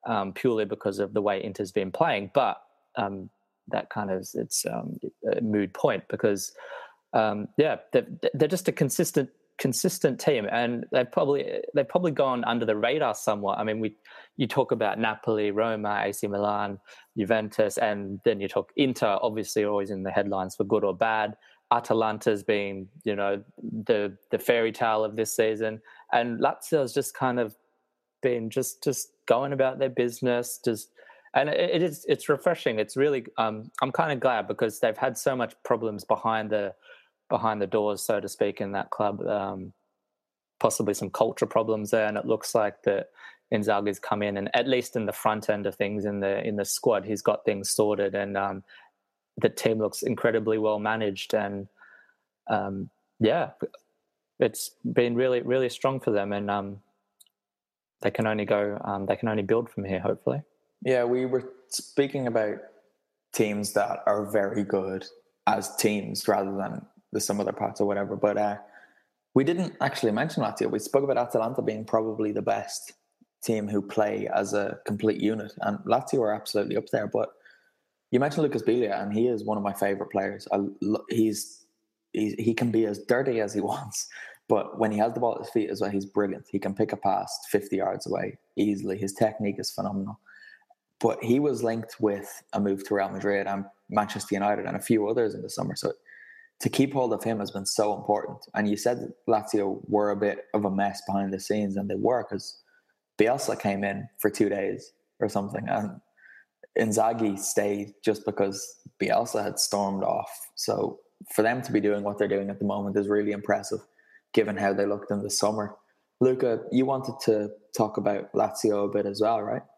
um, purely because of the way Inter's been playing. But um, that kind of it's um, a mood point because um, yeah, they're, they're just a consistent consistent team, and they've probably they've probably gone under the radar somewhat. I mean, we you talk about Napoli, Roma, A C Milan, Juventus, and then you talk Inter, obviously always in the headlines for good or bad. Atalanta's been, you know, the the fairy tale of this season, and Lazio's just kind of been just just going about their business, just and it, it is it's refreshing. It's really um, I'm kind of glad because they've had so much problems behind the behind the doors, so to speak, in that club. Um, possibly some culture problems there, and it looks like that Inzaghi's come in, and at least in the front end of things in the in the squad, he's got things sorted, and um, the team looks incredibly well managed, and um, yeah, it's been really really strong for them, and um, they can only go, um, they can only build from here, hopefully. Yeah, we were speaking about teams that are very good as teams rather than the some other parts or whatever, but uh, we didn't actually mention Lazio. We spoke about Atalanta being probably the best team who play as a complete unit, and Lazio are absolutely up there. But you mentioned Lucas Biglia, and he is one of my favourite players. I, he's, he's he can be as dirty as he wants, but when he has the ball at his feet as well, he's brilliant. He can pick a pass fifty yards away easily. His technique is phenomenal. But he was linked with a move to Real Madrid and Manchester United and a few others in the summer. So to keep hold of him has been so important. And you said that Lazio were a bit of a mess behind the scenes, and they were because Bielsa came in for two days or something, and Inzaghi stayed just because Bielsa had stormed off. So for them to be doing what they're doing at the moment is really impressive, given how they looked in the summer. Luca, you wanted to talk about Lazio a bit as well, right?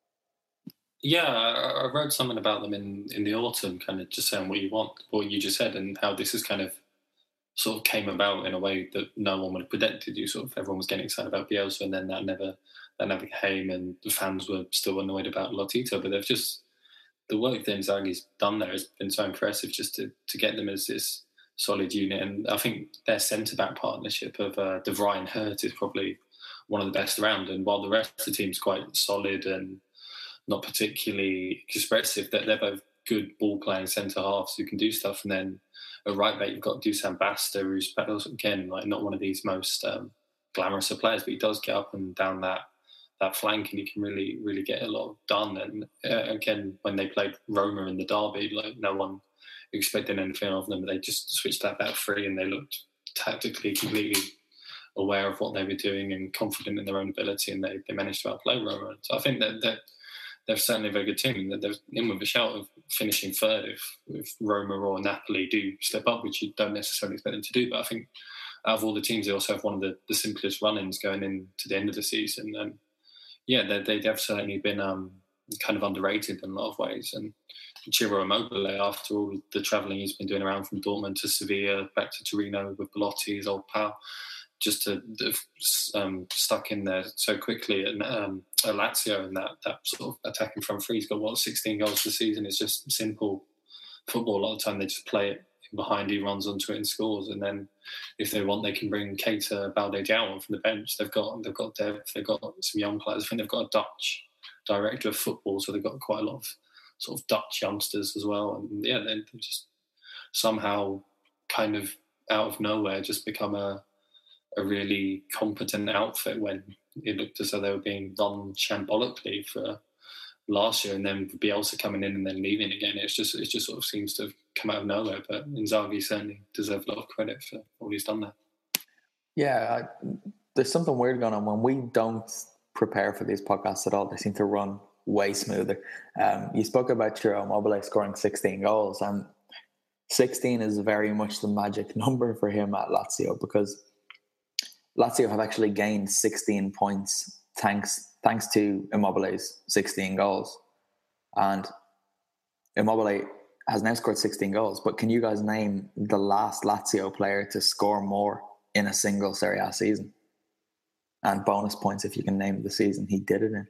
Yeah, I, I wrote something about them in, in the autumn, kind of just saying what you want, what you just said, and how this has kind of sort of came about in a way that no one would have predicted. You sort of everyone was getting excited about Bielsa, and then that never that never came, and the fans were still annoyed about Lotito. But they've just the work that Inzaghi's done there has been so impressive, just to to get them as this solid unit. And I think their centre back partnership of uh, De Vrij and Hurt is probably one of the best around. And while the rest of the team's quite solid and not particularly expressive, that they're both good ball playing centre halves who can do stuff. And then at right back, you've got Dusan Basta, who's again like not one of these most um, glamorous of players, but he does get up and down that that flank, and he can really really get a lot done. And uh, again, when they played Roma in the derby, like no one expected anything of them, but they just switched that back free, and they looked tactically completely aware of what they were doing and confident in their own ability, and they, they managed to outplay Roma. So I think that that. They're certainly a very good team. They're in with a shout of finishing third if, if Roma or Napoli do step up, which you don't necessarily expect them to do. But I think out of all the teams, they also have one of the, the simplest run-ins going into the end of the season. And yeah, they, they, they've certainly been um, kind of underrated in a lot of ways. And Ciro Immobile, after all the travelling he's been doing around from Dortmund to Sevilla, back to Torino with Belotti, his old pal, just to um, stuck in there so quickly, and um, Lazio and that that sort of attacking front three. He's got what sixteen goals this season. It's just simple football. A lot of the time they just play it behind. He runs onto it and scores. And then if they want, they can bring Keita, Balde Diao from the bench. They've got they've got depth. They've got some young players. I think they've got a Dutch director of football, so they've got quite a lot of sort of Dutch youngsters as well. And yeah, they just somehow kind of out of nowhere just become a a really competent outfit when it looked as though they were being done shambolically for last year, and then Bielsa coming in and then leaving again. It's just it just sort of seems to have come out of nowhere. But Inzaghi certainly deserves a lot of credit for all he's done there. Yeah, I, there's something weird going on when we don't prepare for these podcasts at all. They seem to run way smoother. Um, you spoke about Ciro Immobile scoring sixteen goals, and sixteen is very much the magic number for him at Lazio, because Lazio have actually gained sixteen points thanks thanks to Immobile's sixteen goals. And Immobile has now scored sixteen goals. But can you guys name the last Lazio player to score more in a single Serie A season? And bonus points if you can name the season he did it in.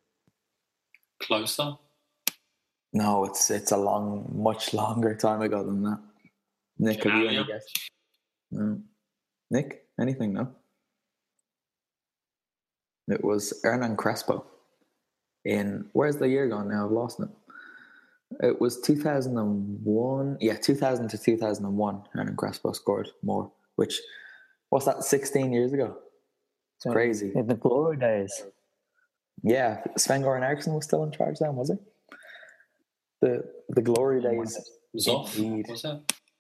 Closer? No, it's it's a long, much longer time ago than that. Nick, have you any guess? No. Nick, anything? No. It was Hernan Crespo in, where's the year gone now? I've lost it. It was two thousand one. Yeah, two thousand to two thousand one. Hernan Crespo scored more, which, what's that, sixteen years ago? It's crazy. In the glory days. Yeah, Sven-Goran Eriksson was still in charge then, was he? The the glory days. Zoff, was that?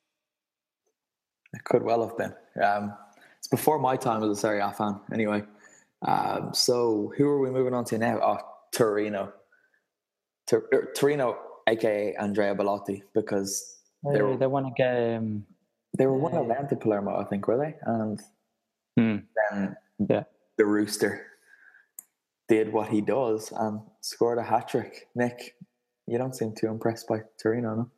It could well have been. Um, it's before my time as a Serie A fan, anyway. Um, so who are we moving on to now? Oh, Torino. Tor- er, Torino, aka Andrea Bellotti, because they, they were they won a game. They were one of them to Palermo, I think, were they? And hmm. then yeah. the Rooster did what he does and scored a hat trick. Nick, you don't seem too impressed by Torino, no?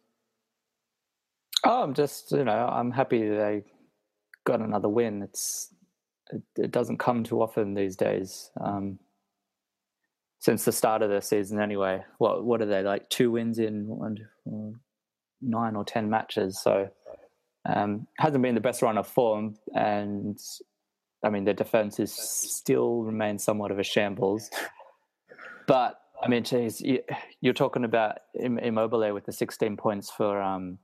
Oh, I'm just, you know, I'm happy they got another win. It's it, it doesn't come too often these days. Um, since the start of the season, anyway. What what are they, like two wins in one, nine or ten matches? So um, hasn't been the best run of form, and I mean the defense is still remains somewhat of a shambles. But I mean, geez, you, you're talking about Immobile with the sixteen points for. Um,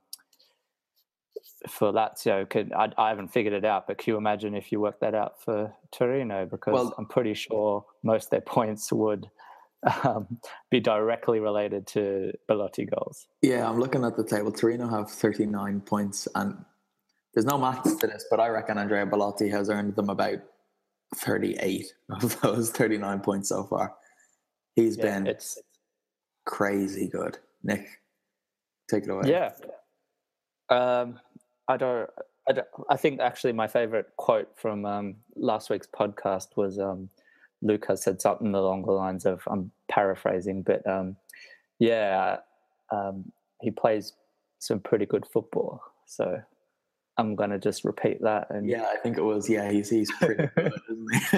For Lazio, could I, I haven't figured it out, but can you imagine if you worked that out for Torino? Because well, I'm pretty sure most of their points would um, be directly related to Bellotti goals. Yeah, I'm looking at the table. Torino have thirty-nine points, and there's no maths to this, but I reckon Andrea Bellotti has earned them about thirty-eight of those thirty-nine points so far. He's yeah, been it's crazy good. Nick, take it away. Yeah. Um, I don't, I don't. I think actually my favorite quote from um, last week's podcast was um, Luca said something along the lines of, I'm paraphrasing, but um, yeah, um, he plays some pretty good football. So I'm going to just repeat that. And yeah, I think it was. Yeah, he's he's pretty good, isn't he?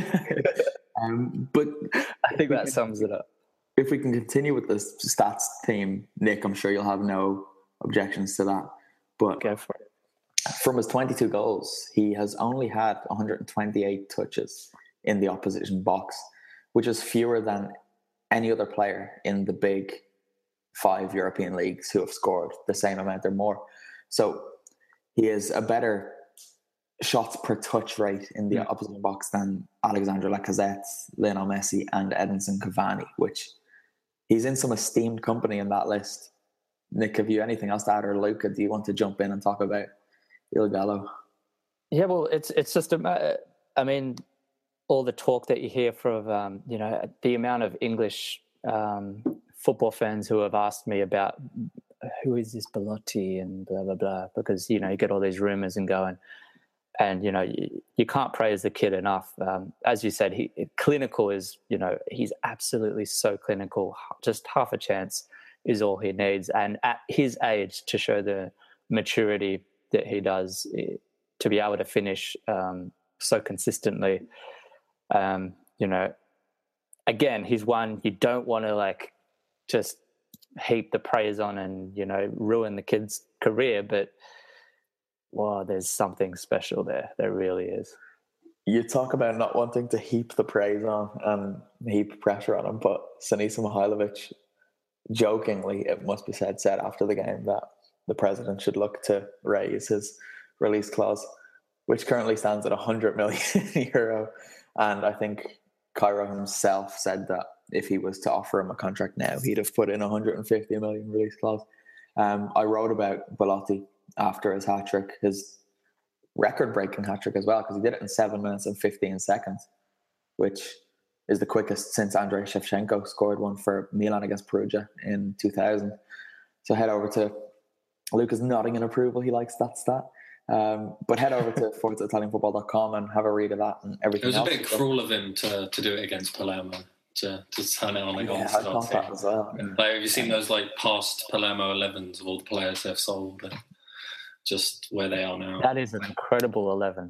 um, but I think that sums it up. If we can continue with this stats theme, Nick, I'm sure you'll have no objections to that. But go for it. From his twenty-two goals, he has only had one hundred twenty-eight touches in the opposition box, which is fewer than any other player in the big five European leagues who have scored the same amount or more. So he is a better shots per touch rate in the mm. opposition box than Alexandre Lacazette, Lionel Messi, and Edinson Cavani, which he's in some esteemed company in that list. Nick, have you anything else to add, or Luca, do you want to jump in and talk about Il Gallo? Yeah, well, it's it's just a, I mean, all the talk that you hear from, um, you know, the amount of English um, football fans who have asked me about who is this Bellotti and blah, blah, blah, because, you know, you get all these rumors and going, and, you know, you, you can't praise the kid enough. Um, as you said, he clinical is, you know, he's absolutely so clinical, just half a chance is all he needs. And at his age, to show the maturity that he does, to be able to finish um, so consistently, um, you know, again, he's one you don't want to like just heap the praise on and, you know, ruin the kid's career, but wow, there's something special there. There really is. You talk about not wanting to heap the praise on and heap pressure on him, but Sinisa Mihajlovic, jokingly, it must be said, said after the game that the president should look to raise his release clause, which currently stands at one hundred million euro. And I think Cairo himself said that if he was to offer him a contract now, he'd have put in one hundred fifty million release clause. Um, I wrote about Bellotti after his hat-trick, his record-breaking hat-trick as well, because he did it in seven minutes and fifteen seconds, which is the quickest since Andrei Shevchenko scored one for Milan against Perugia in two thousand. So head over to Luca's nodding in approval. He likes that stat. Um, but head over to forwards italian football dot com and have a read of that and everything else. It was a bit else. cruel of him to, to do it against Palermo, to, to turn it on against yeah, I thought that as well. Yeah. Like, have you seen those like past Palermo elevens of all the players they've sold and just where they are now? That is an incredible eleven.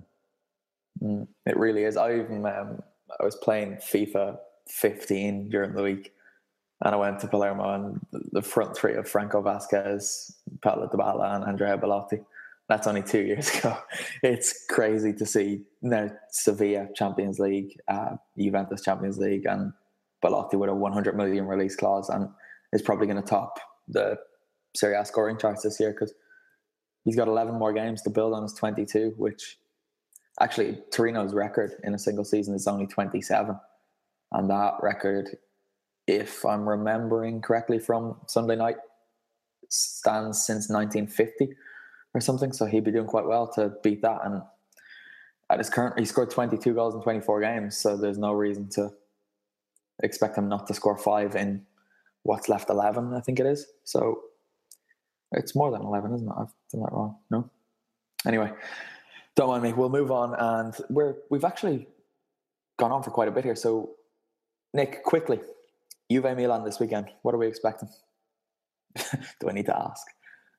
Mm, it really is. I even um, I was playing FIFA fifteen during the week, and I went to Palermo, and the front three of Franco Vasquez, Paolo Dybala, and Andrea Bellotti. That's only two years ago. It's crazy to see now Sevilla Champions League, uh, Juventus Champions League, and Belotti with a one hundred million release clause and is probably going to top the Serie A scoring charts this year because he's got eleven more games to build on his twenty-two, which actually Torino's record in a single season is only twenty-seven. And that record, if I'm remembering correctly from Sunday night, stands since nineteen fifty or something. So he'd be doing quite well to beat that. And at his current, he scored twenty-two goals in twenty-four games. So there's no reason to expect him not to score five in what's left eleven, I think it is. So it's more than eleven, isn't it? I've done that wrong. No? Anyway, don't mind me. We'll move on. And we're, we've actually gone on for quite a bit here. So, Nick, quickly, Juve Milan this weekend. What are we expecting? Do I need to ask?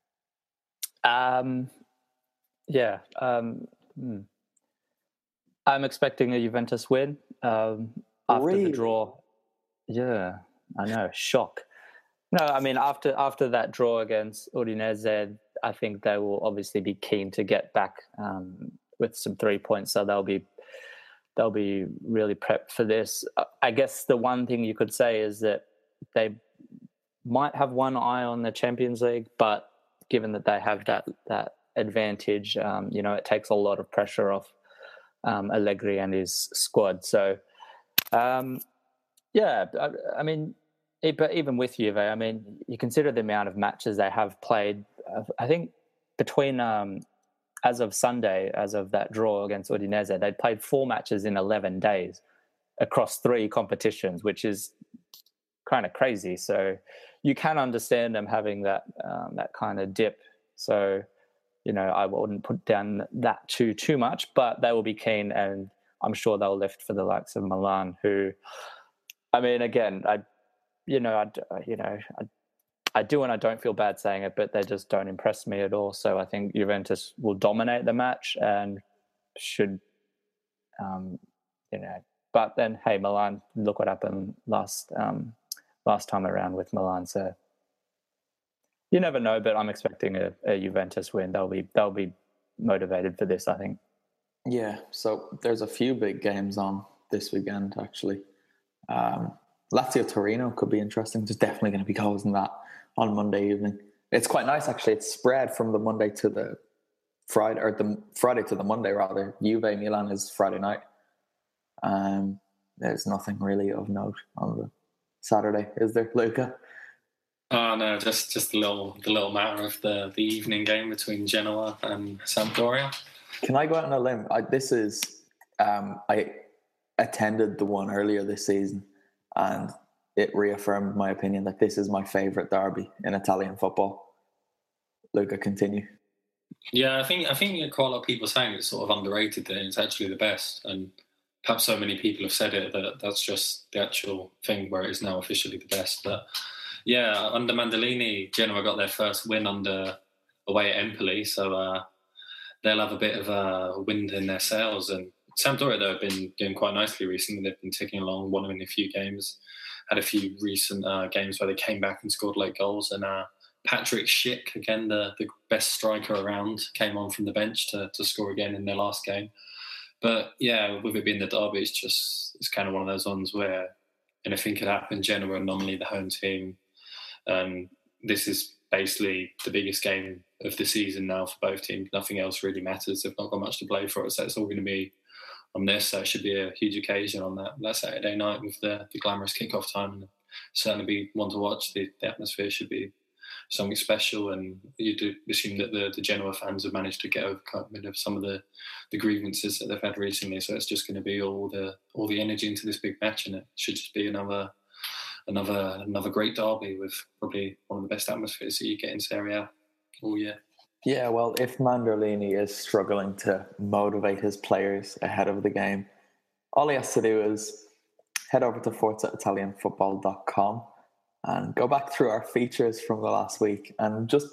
Um, yeah. Um, hmm. I'm expecting a Juventus win um, after really? the draw. Yeah, I know. Shock. No, I mean, after after that draw against Udinese, I think they will obviously be keen to get back um, with some three points. So they'll be they'll be really prepped for this. I guess the one thing you could say is that they might have one eye on the Champions League, but given that they have that that advantage, um, you know, it takes a lot of pressure off um, Allegri and his squad. So, um, yeah, I, I mean. It, but even with Juve, I mean, you consider the amount of matches they have played. Uh, I think between, um, as of Sunday, as of that draw against Udinese, they'd played four matches in eleven days across three competitions, which is kind of crazy. So you can understand them having that um, that kind of dip. So, you know, I wouldn't put down that too, too much, but they will be keen, and I'm sure they'll lift for the likes of Milan, who, I mean, again, I You know, I, you know, I, I do and I don't feel bad saying it, but they just don't impress me at all. So I think Juventus will dominate the match and should, um, you know. But then, hey, Milan, look what happened last um, last time around with Milan. So you never know, but I'm expecting a, a Juventus win. They'll be they'll be motivated for this, I think. Yeah. So there's a few big games on this weekend, actually. Um, Lazio Torino could be interesting. There's definitely going to be goals in that on Monday evening. It's quite nice, actually. It's spread from the Monday to the Friday, or the Friday to the Monday, rather. Juve Milan is Friday night. Um, there's nothing really of note on the Saturday, is there, Luca? Oh no, just just the little the little matter of the, the evening game between Genoa and Sampdoria. Can I go out on a limb? I, this is um, I attended the one earlier this season. And it reaffirmed my opinion that this is my favourite derby in Italian football. Luca, continue. Yeah, I think I think quite a lot of people are saying it's sort of underrated, that it's actually the best. And perhaps so many people have said it that that's just the actual thing where it is now officially the best. But yeah, under Mandolini, Genoa got their first win under away at Empoli. So uh, they'll have a bit of a wind in their sails. And Sampdoria, though, have been doing quite nicely recently. They've been ticking along, won in a few games, had a few recent uh, games where they came back and scored late goals. And uh, Patrick Schick, again, the, the best striker around, came on from the bench to, to score again in their last game. But yeah, with it being the derby, it's just it's kind of one of those ones where anything could happen. Genoa are nominally the home team. Um, this is basically the biggest game of the season now for both teams. Nothing else really matters. They've not got much to play for it, so it's all going to be on this. So it should be a huge occasion on that, that Saturday night with the, the glamorous kickoff time. And certainly be one to watch. The, the atmosphere should be something special, and you do assume that the, the Genoa fans have managed to get over some of the, the grievances that they've had recently. So it's just going to be all the all the energy into this big match, and it should just be another another another great derby with probably one of the best atmospheres that you get in Serie A all year. Yeah, well, if Mandolini is struggling to motivate his players ahead of the game, all he has to do is head over to forza italian football dot com and go back through our features from the last week and just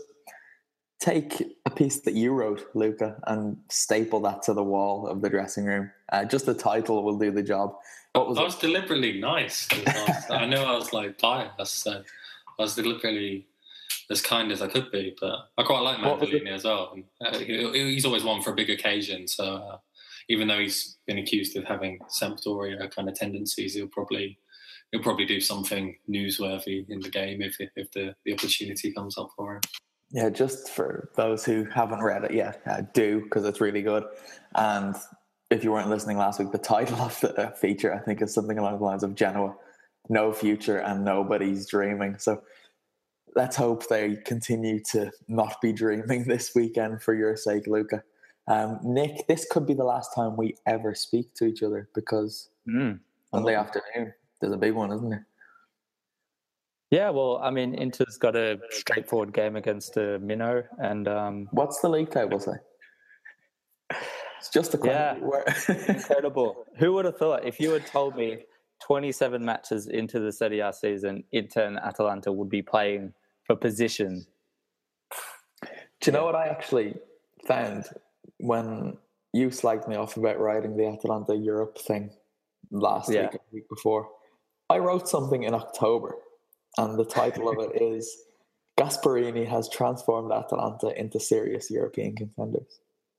take a piece that you wrote, Luca, and staple that to the wall of the dressing room. Uh, just the title will do the job. What was I it? was deliberately nice. I, was, I know I was like biased, so I was deliberately as kind as I could be, but I quite like Mandolini as well. And, uh, he, he's always one for a big occasion, so uh, even though he's been accused of having Sampdoria kind of tendencies, he'll probably he'll probably do something newsworthy in the game if if the, the opportunity comes up for him. Yeah, just for those who haven't read it yet, uh, do, because it's really good. And if you weren't listening last week, the title of the feature, I think, is something along the lines of Genoa, no future and nobody's dreaming. So let's hope they continue to not be dreaming this weekend for your sake, Luca. Um, Nick, this could be the last time we ever speak to each other, because mm. Monday afternoon, there's a big one, isn't there? Yeah, well, I mean, Inter's got a straightforward game against uh, Minnow. And um, what's the league table say? It's just a yeah, incredible. Who would have thought? If you had told me twenty-seven matches into the Serie A season, Inter and Atalanta would be playing for position. Do you know what I actually found when you slagged me off about writing the Atalanta Europe thing last yeah. week or the week before? I wrote something in October, and the title of it is Gasperini has transformed Atalanta into serious European contenders.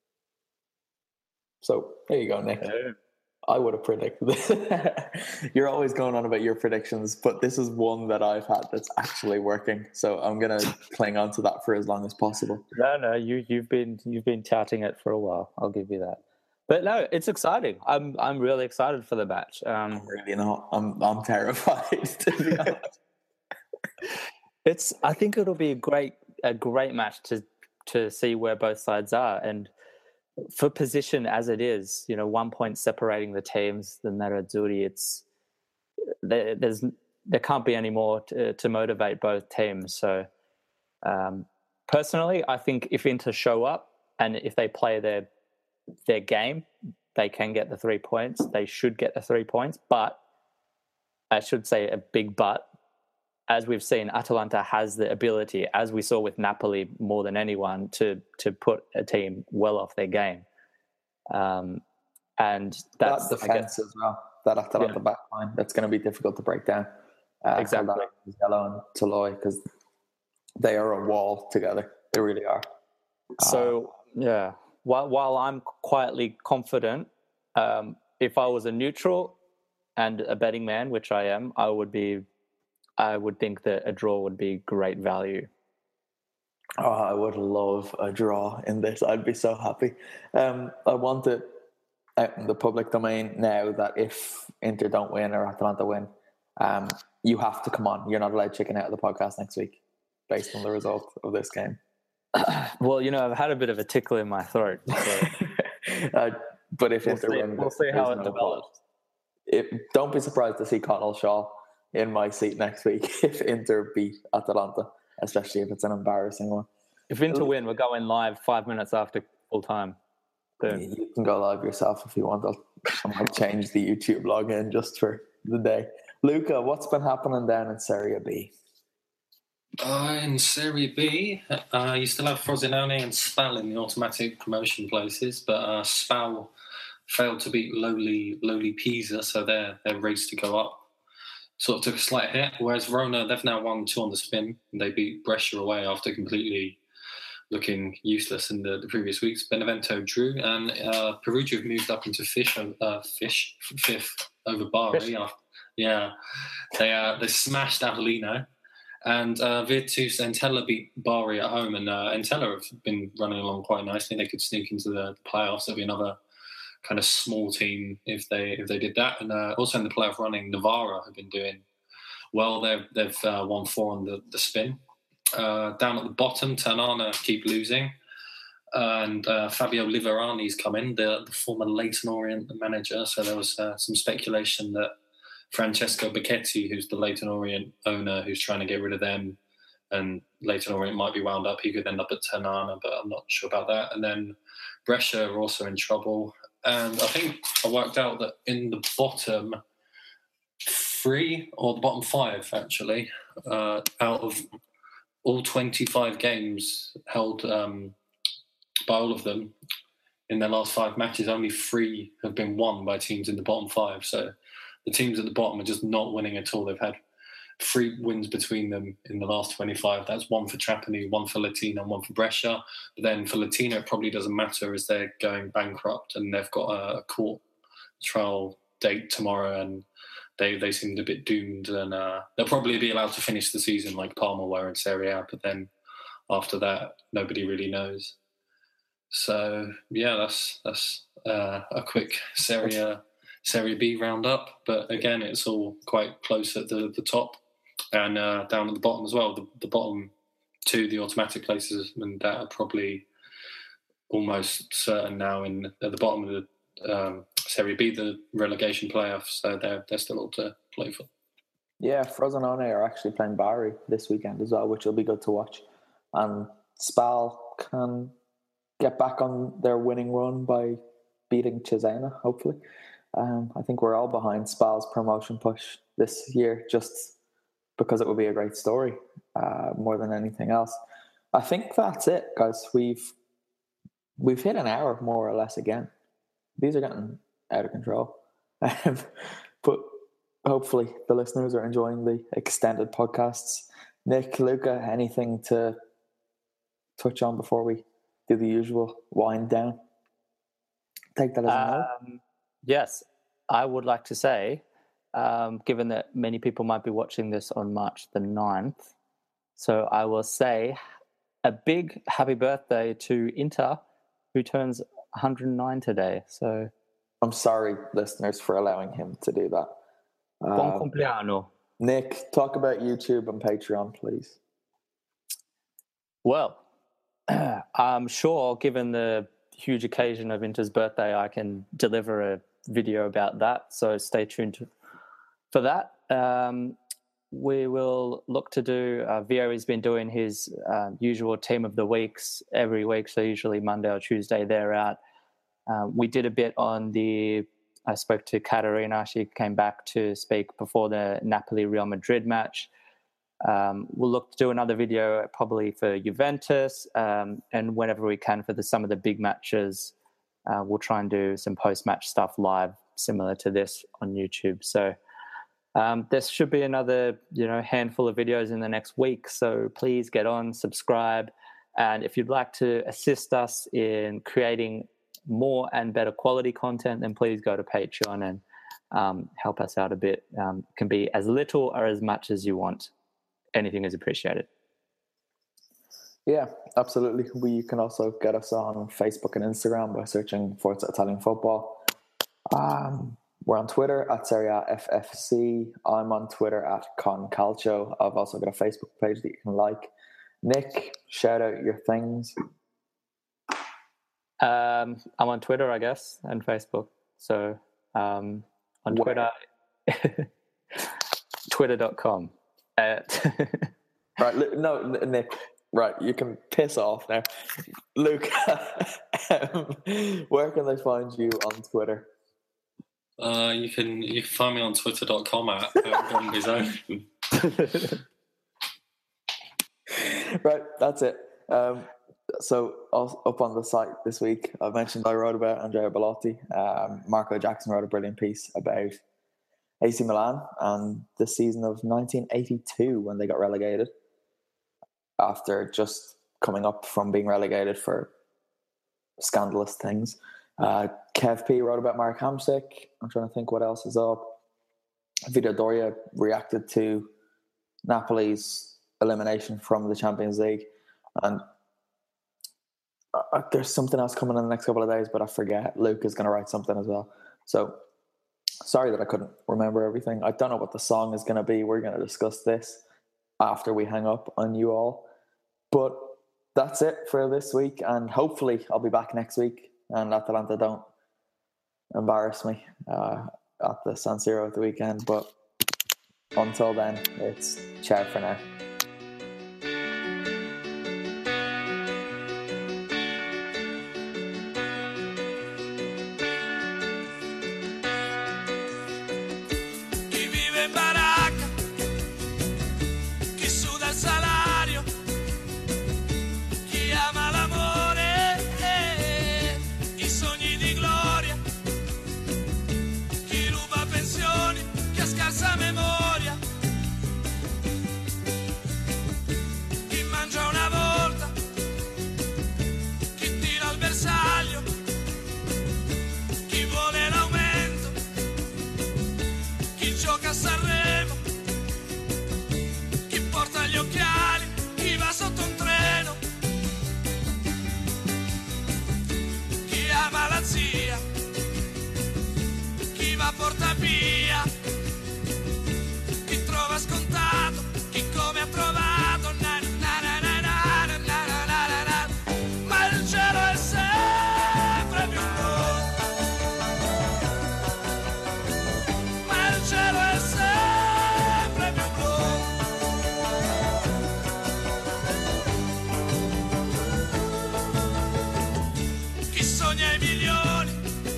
So there you go, Nick. Yeah. I would have predicted this. You're always going on about your predictions, but this is one that I've had that's actually working. So I'm going to cling on to that for as long as possible. No, no, you, you've been you've been touting it for a while. I'll give you that. But no, it's exciting. I'm I'm really excited for the match. Um, I'm really not. I'm I'm terrified, to be honest. It's. I think it'll be a great a great match to to see where both sides are. And for position as it is, you know, one point separating the teams, the Nerazzurri, it's there, there's there can't be any more to, to motivate both teams. So um, personally, I think if Inter show up and if they play their their game, they can get the three points. They should get the three points, but I should say a big but. As we've seen, Atalanta has the ability, as we saw with Napoli more than anyone, to to put a team well off their game. Um, and that's that defense as well. That Atalanta yeah. back line, that's going to be difficult to break down. Uh, exactly. Yellow and Toloi, because they are a wall together. They really are. So, uh, yeah, while, while I'm quietly confident, um, if I was a neutral and a betting man, which I am, I would be I would think that a draw would be great value. Oh, I would love a draw in this. I'd be so happy. Um, I want it out in the public domain now that if Inter don't win or Atalanta win, um, you have to come on. You're not allowed chicken out of the podcast next week based on the result of this game. Well, you know, I've had a bit of a tickle in my throat. So. uh, but if we'll Inter see, win, we'll see how it no develops. It, don't be surprised to see Connell Shaw in my seat next week if Inter beat Atalanta, especially if it's an embarrassing one. If Inter win, we're going live five minutes after full time. Boom. You can go live yourself if you want. I'll, I might change the YouTube login just for the day. Luca, what's been happening down in Serie B? Uh, in Serie B, uh, you still have Frosinone and Spal in the automatic promotion places, but uh, Spal failed to beat lowly lowly Pisa, so they're they're raced to go up. Sort of took a slight hit, whereas Verona, they've now won two on the spin. They beat Brescia away after completely looking useless in the, the previous weeks. Benevento drew, and uh, Perugia have moved up into fish, uh, fish fifth over Bari. After, yeah, they uh, they smashed Avellino, and uh, Virtus Entella beat Bari at home, and uh, Entella have been running along quite nicely. They could sneak into the playoffs. There'll be another kind of small team if they if they did that. And uh, also in the playoff running, Novara have been doing well. They've they've uh, won four on the, the spin. Uh, down at the bottom, Ternana keep losing, and uh, Fabio Liverani's come in, the, the former Leyton Orient manager. So there was uh, some speculation that Francesco Becchetti, who's the Leyton Orient owner, who's trying to get rid of them, and Leyton Orient might be wound up. He could end up at Ternana, but I'm not sure about that. And then Brescia are also in trouble. And I think I worked out that in the bottom three, or the bottom five, actually, uh, out of all twenty-five games held um, by all of them in their last five matches, only three have been won by teams in the bottom five. So the teams at the bottom are just not winning at all. They've had three wins between them in the last twenty-five. That's one for Trapani, one for Latina, and one for Brescia. But then for Latina, it probably doesn't matter as they're going bankrupt and they've got a court trial date tomorrow, and they they seemed a bit doomed, and uh, they'll probably be allowed to finish the season like Parma were in Serie A, but then after that, nobody really knows. So yeah, that's that's uh, a quick Serie A, Serie B roundup. But again, it's all quite close at the, the top and uh, down at the bottom as well. The, the bottom two, the automatic places, and that are probably almost certain now in at the bottom of the um, Serie B, the relegation playoffs. So they're they're still all to play for. Yeah, Frosinone are actually playing Bari this weekend as well, which will be good to watch. And Spal can get back on their winning run by beating Cesena, hopefully. Um, I think we're all behind Spal's promotion push this year, just because it would be a great story, uh, more than anything else. I think that's it, guys. We've we've hit an hour more or less again. These are getting out of control. Um, but hopefully the listeners are enjoying the extended podcasts. Nick, Luca, anything to touch on before we do the usual wind down? Take that as a no. Um, yes, I would like to say, um, given that many people might be watching this on March the ninth, so I will say a big happy birthday to Inter, who turns one hundred nine today. So I'm sorry, listeners, for allowing him to do that. Buon Um, compleanno. Nick, talk about YouTube and Patreon, please. Well, I'm sure, given the huge occasion of Inter's birthday, I can deliver a video about that. So stay tuned for that. Um, we will look to do, uh, Vio has been doing his uh, usual team of the weeks every week. So usually Monday or Tuesday they're out. Uh, we did a bit on the, I spoke to Caterina. She came back to speak before the Napoli-Real Madrid match. Um, we'll look to do another video probably for Juventus, um, and whenever we can for the, some of the big matches, uh, we'll try and do some post-match stuff live similar to this on YouTube. So um, there should be another, you know, handful of videos in the next week. So please get on, subscribe, and if you'd like to assist us in creating more and better quality content, then please go to Patreon and um, help us out a bit. Um, it can be as little or as much as you want. Anything is appreciated. Yeah, absolutely. We can also get us on Facebook and Instagram by searching Forza Italian Football. Um, we're on Twitter at Serie A F F C. I'm on Twitter at Concalcio. I've also got a Facebook page that you can like. Nick, shout out your things. Um, I'm on Twitter, I guess, and Facebook. So um, on Twitter, twitter dot com. At right, no, Nick. Right, you can piss off now. Luke, um, where can they find you on Twitter? Uh, you can you can find me on twitter dot com at Gombe's Own. Right, that's it. Um, so up on the site this week, I mentioned I wrote about Andrea Bellotti. Um, Marco Jackson wrote a brilliant piece about A C Milan and the season of nineteen eighty-two when they got relegated after just coming up from being relegated for scandalous things. Uh, Kev P wrote about Mark Hamsik. I'm trying to think what else is up. Vito Doria reacted to Napoli's elimination from the Champions League. And uh, there's something else coming in the next couple of days, but I forget. Luke is going to write something as well. So sorry that I couldn't remember everything. I don't know what the song is going to be. We're going to discuss this after we hang up on you all. But that's it for this week. And hopefully I'll be back next week and Atalanta don't embarrass me uh, at the San Siro at the weekend. But until then, it's ciao for now. va porta via, chi trova scontato, chi come ha trovato, na, na, na, na, na, na, na, na, na, na. Ma il cielo è sempre più blu, ma il cielo è sempre più blu. Chi sogna i milioni,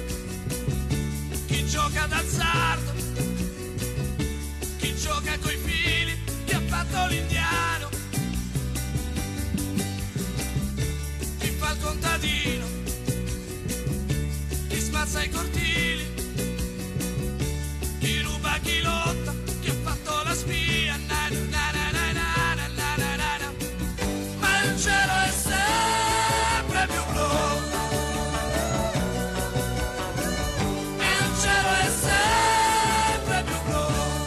chi gioca d'azzardo, chi gioca coi fili, chi ha fatto l'indiano, chi fa il contadino, chi spazza i cortili, chi ruba, chi lotta, chi ha fatto la spia, na, na, na, na, na, na, na, na, na, na. Ma il cielo è sempre più blu, il cielo è sempre più blu.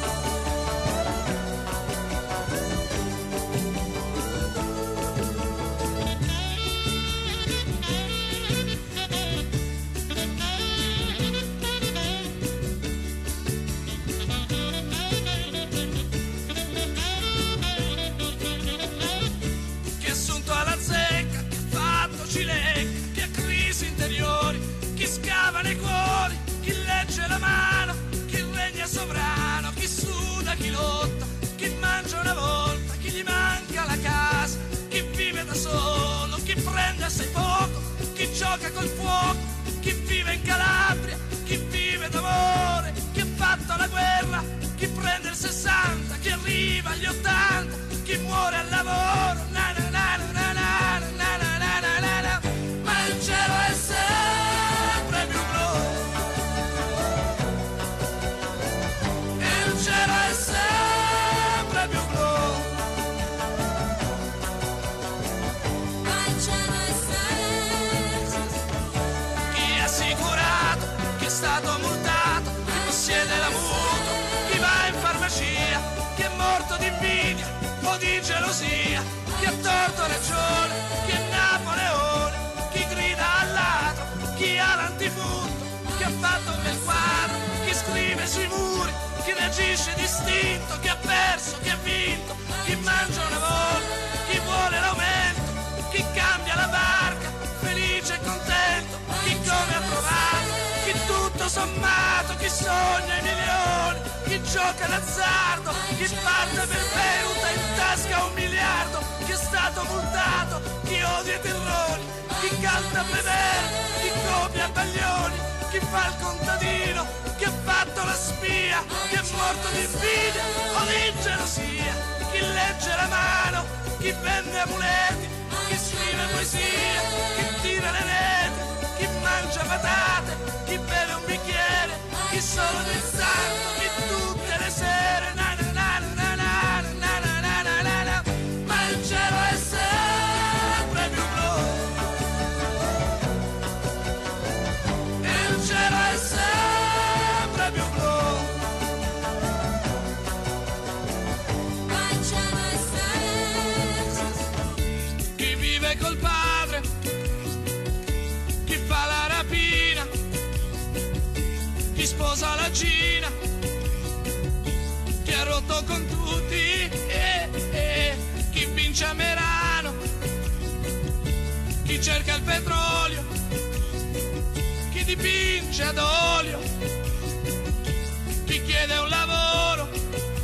Chi assunto alla zecca, chi ha fatto cilecca, chi ha crisi interiori, chi scava nei cuori, chi legge la mano, chi regna sovrano, chi suda, chi lotta, chi mangia una volta, chi gli manca la casa, chi vive da solo, chi prende assai poco, chi gioca col fuoco, chi vive in Calabria, chi vive d'amore, chi ha fatto la guerra, chi prende il sessanta, chi arriva agli ottanta, chi muore al lavoro, na na na na na na na na na na na na. Ma il cielo è sempre più blu, il cielo è sempre più blu, ma il cielo è sempre. Chi è assicurato, chi è stato multato, chi possiede la mutua, chi va in farmacia, chi è morto di invidia o di gelosia, chi ha torto ragione, chi è Napoleone, chi grida al ladro, chi ha l'antifurto, chi ha fatto un bel quadro, chi scrive sui muri, chi reagisce distinto, chi ha perso, chi ha vinto, chi mangia una volta, chi vuole l'aumento, chi cambia la barca, felice e contento, chi come ha trovato, chi tutto sommato, chi sogna i milioni, chi gioca d'azzardo, chi parte per Beirut e in tasca un miliardo, chi è stato multato, chi odia i terrori, chi canta a vedere, chi copia baglioni, chi fa il contadino, chi ha fatto la spia, chi è morto di invidia o di gelosia, chi legge la mano, chi vende amuleti, chi scrive poesia, chi tira le reti, chi mangia patate, chi beve un bicchiere, chi solo del santo, chi tutte le sere, na na na na na na na na na na na. Ma il cielo è sempre più blu, il cielo è sempre più blu, ma il cielo è sempre. Chi vive col padre, chi fa la rapina, chi sposa la Gina, chi ha rotto con tutti, eh, eh, chi vince a Merano, chi cerca il petrolio, chi dipinge ad olio, chi chiede un lavoro.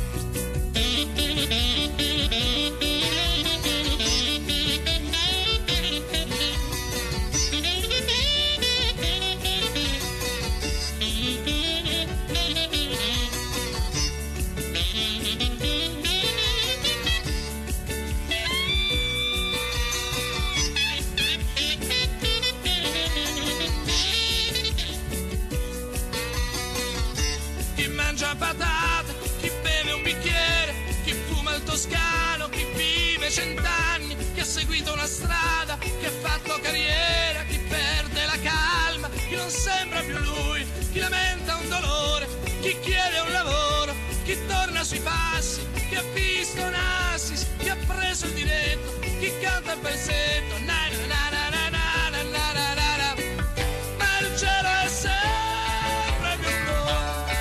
Chi mangia patate, chi beve un bicchiere, chi fuma il toscano, chi vive cent'anni, chi ha seguito una strada, chi ha fatto carriera, chi perde la calma, chi non sembra più lui, chi lamenta un dolore, chi chiede un lavoro, chi torna sui passi, chi ha visto un assist, chi ha preso il diretto, chi canta il pezzetto, na na na na na na na na na na. Ma il cielo è sempre più blu,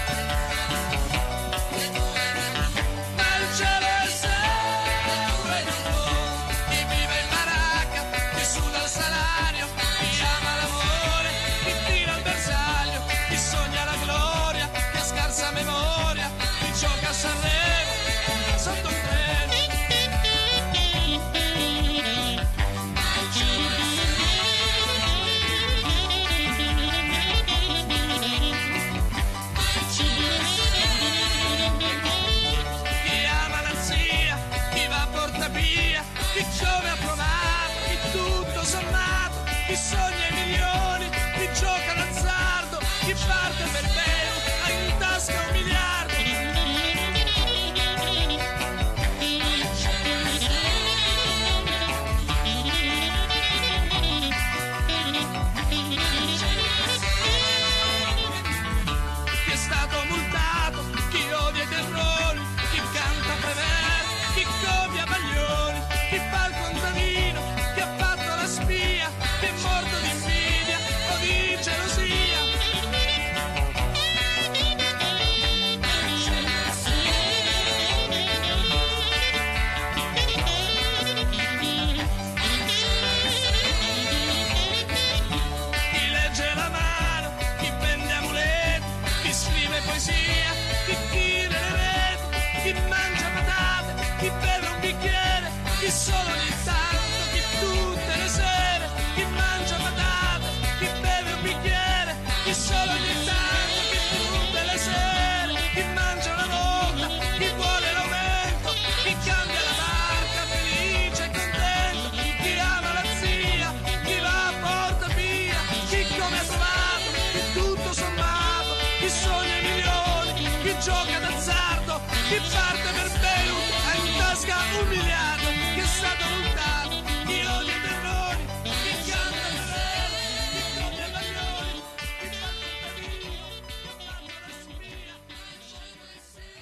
per bene, hai in tasca un miliardo. Chi è stato multato, chi odia i terrori, chi canta Prever, chi copia Baglioni, chi fa il contadino, chi ha fatto la spia, chi è morto di invidia o di gelosia. Chi legge la mano, chi vende amuleti, chi scrive poesia, chi tira le reti, chi mangia patate, chi beve un bicchiere, chi solo ogni tanto, chi tutte le sere, chi mangia patate, chi beve un bicchiere, chi solo ogni tanto, chi tutte le sere, chi mangia una volta, chi vuole l'aumento, chi cambia la barca felice e contento, chi ama la zia, chi va a porta via, chi come ha trovato, chi tutto sommato, chi sogna i milioni, chi gioca d'azzardo, chi parte per Beirut, ha in tasca un miliardo, chi è stato multato, chi odia i terrori, chi canta Prever, chi copia Baglioni, chi fa il contadino, chi ha fatto la spia, chi solo le sere.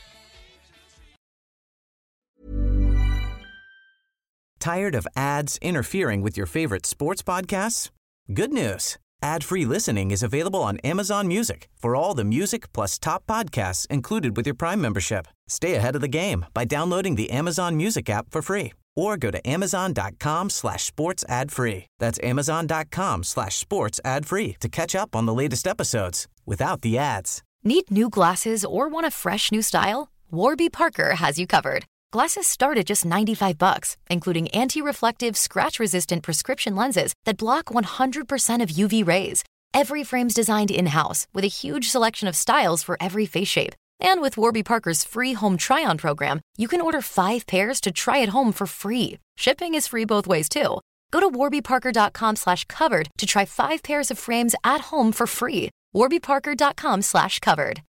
Tired of ads interfering with your favorite sports podcasts? Good news. Ad-free listening is available on Amazon Music for all the music plus top podcasts included with your Prime membership. Stay ahead of the game by downloading the Amazon Music app for free or go to amazon.com slash sports ad free. That's amazon.com slash sports ad free to catch up on the latest episodes without the ads. Need new glasses or want a fresh new style? Warby Parker has you covered. Glasses start at just ninety-five bucks, including anti-reflective, scratch-resistant prescription lenses that block one hundred percent of U V rays. Every frame's designed in-house with a huge selection of styles for every face shape. And with Warby Parker's free home try-on program, you can order five pairs to try at home for free. Shipping is free both ways, too. Go to warbyparker.com slash covered to try five pairs of frames at home for free. warbyparker.com slash covered.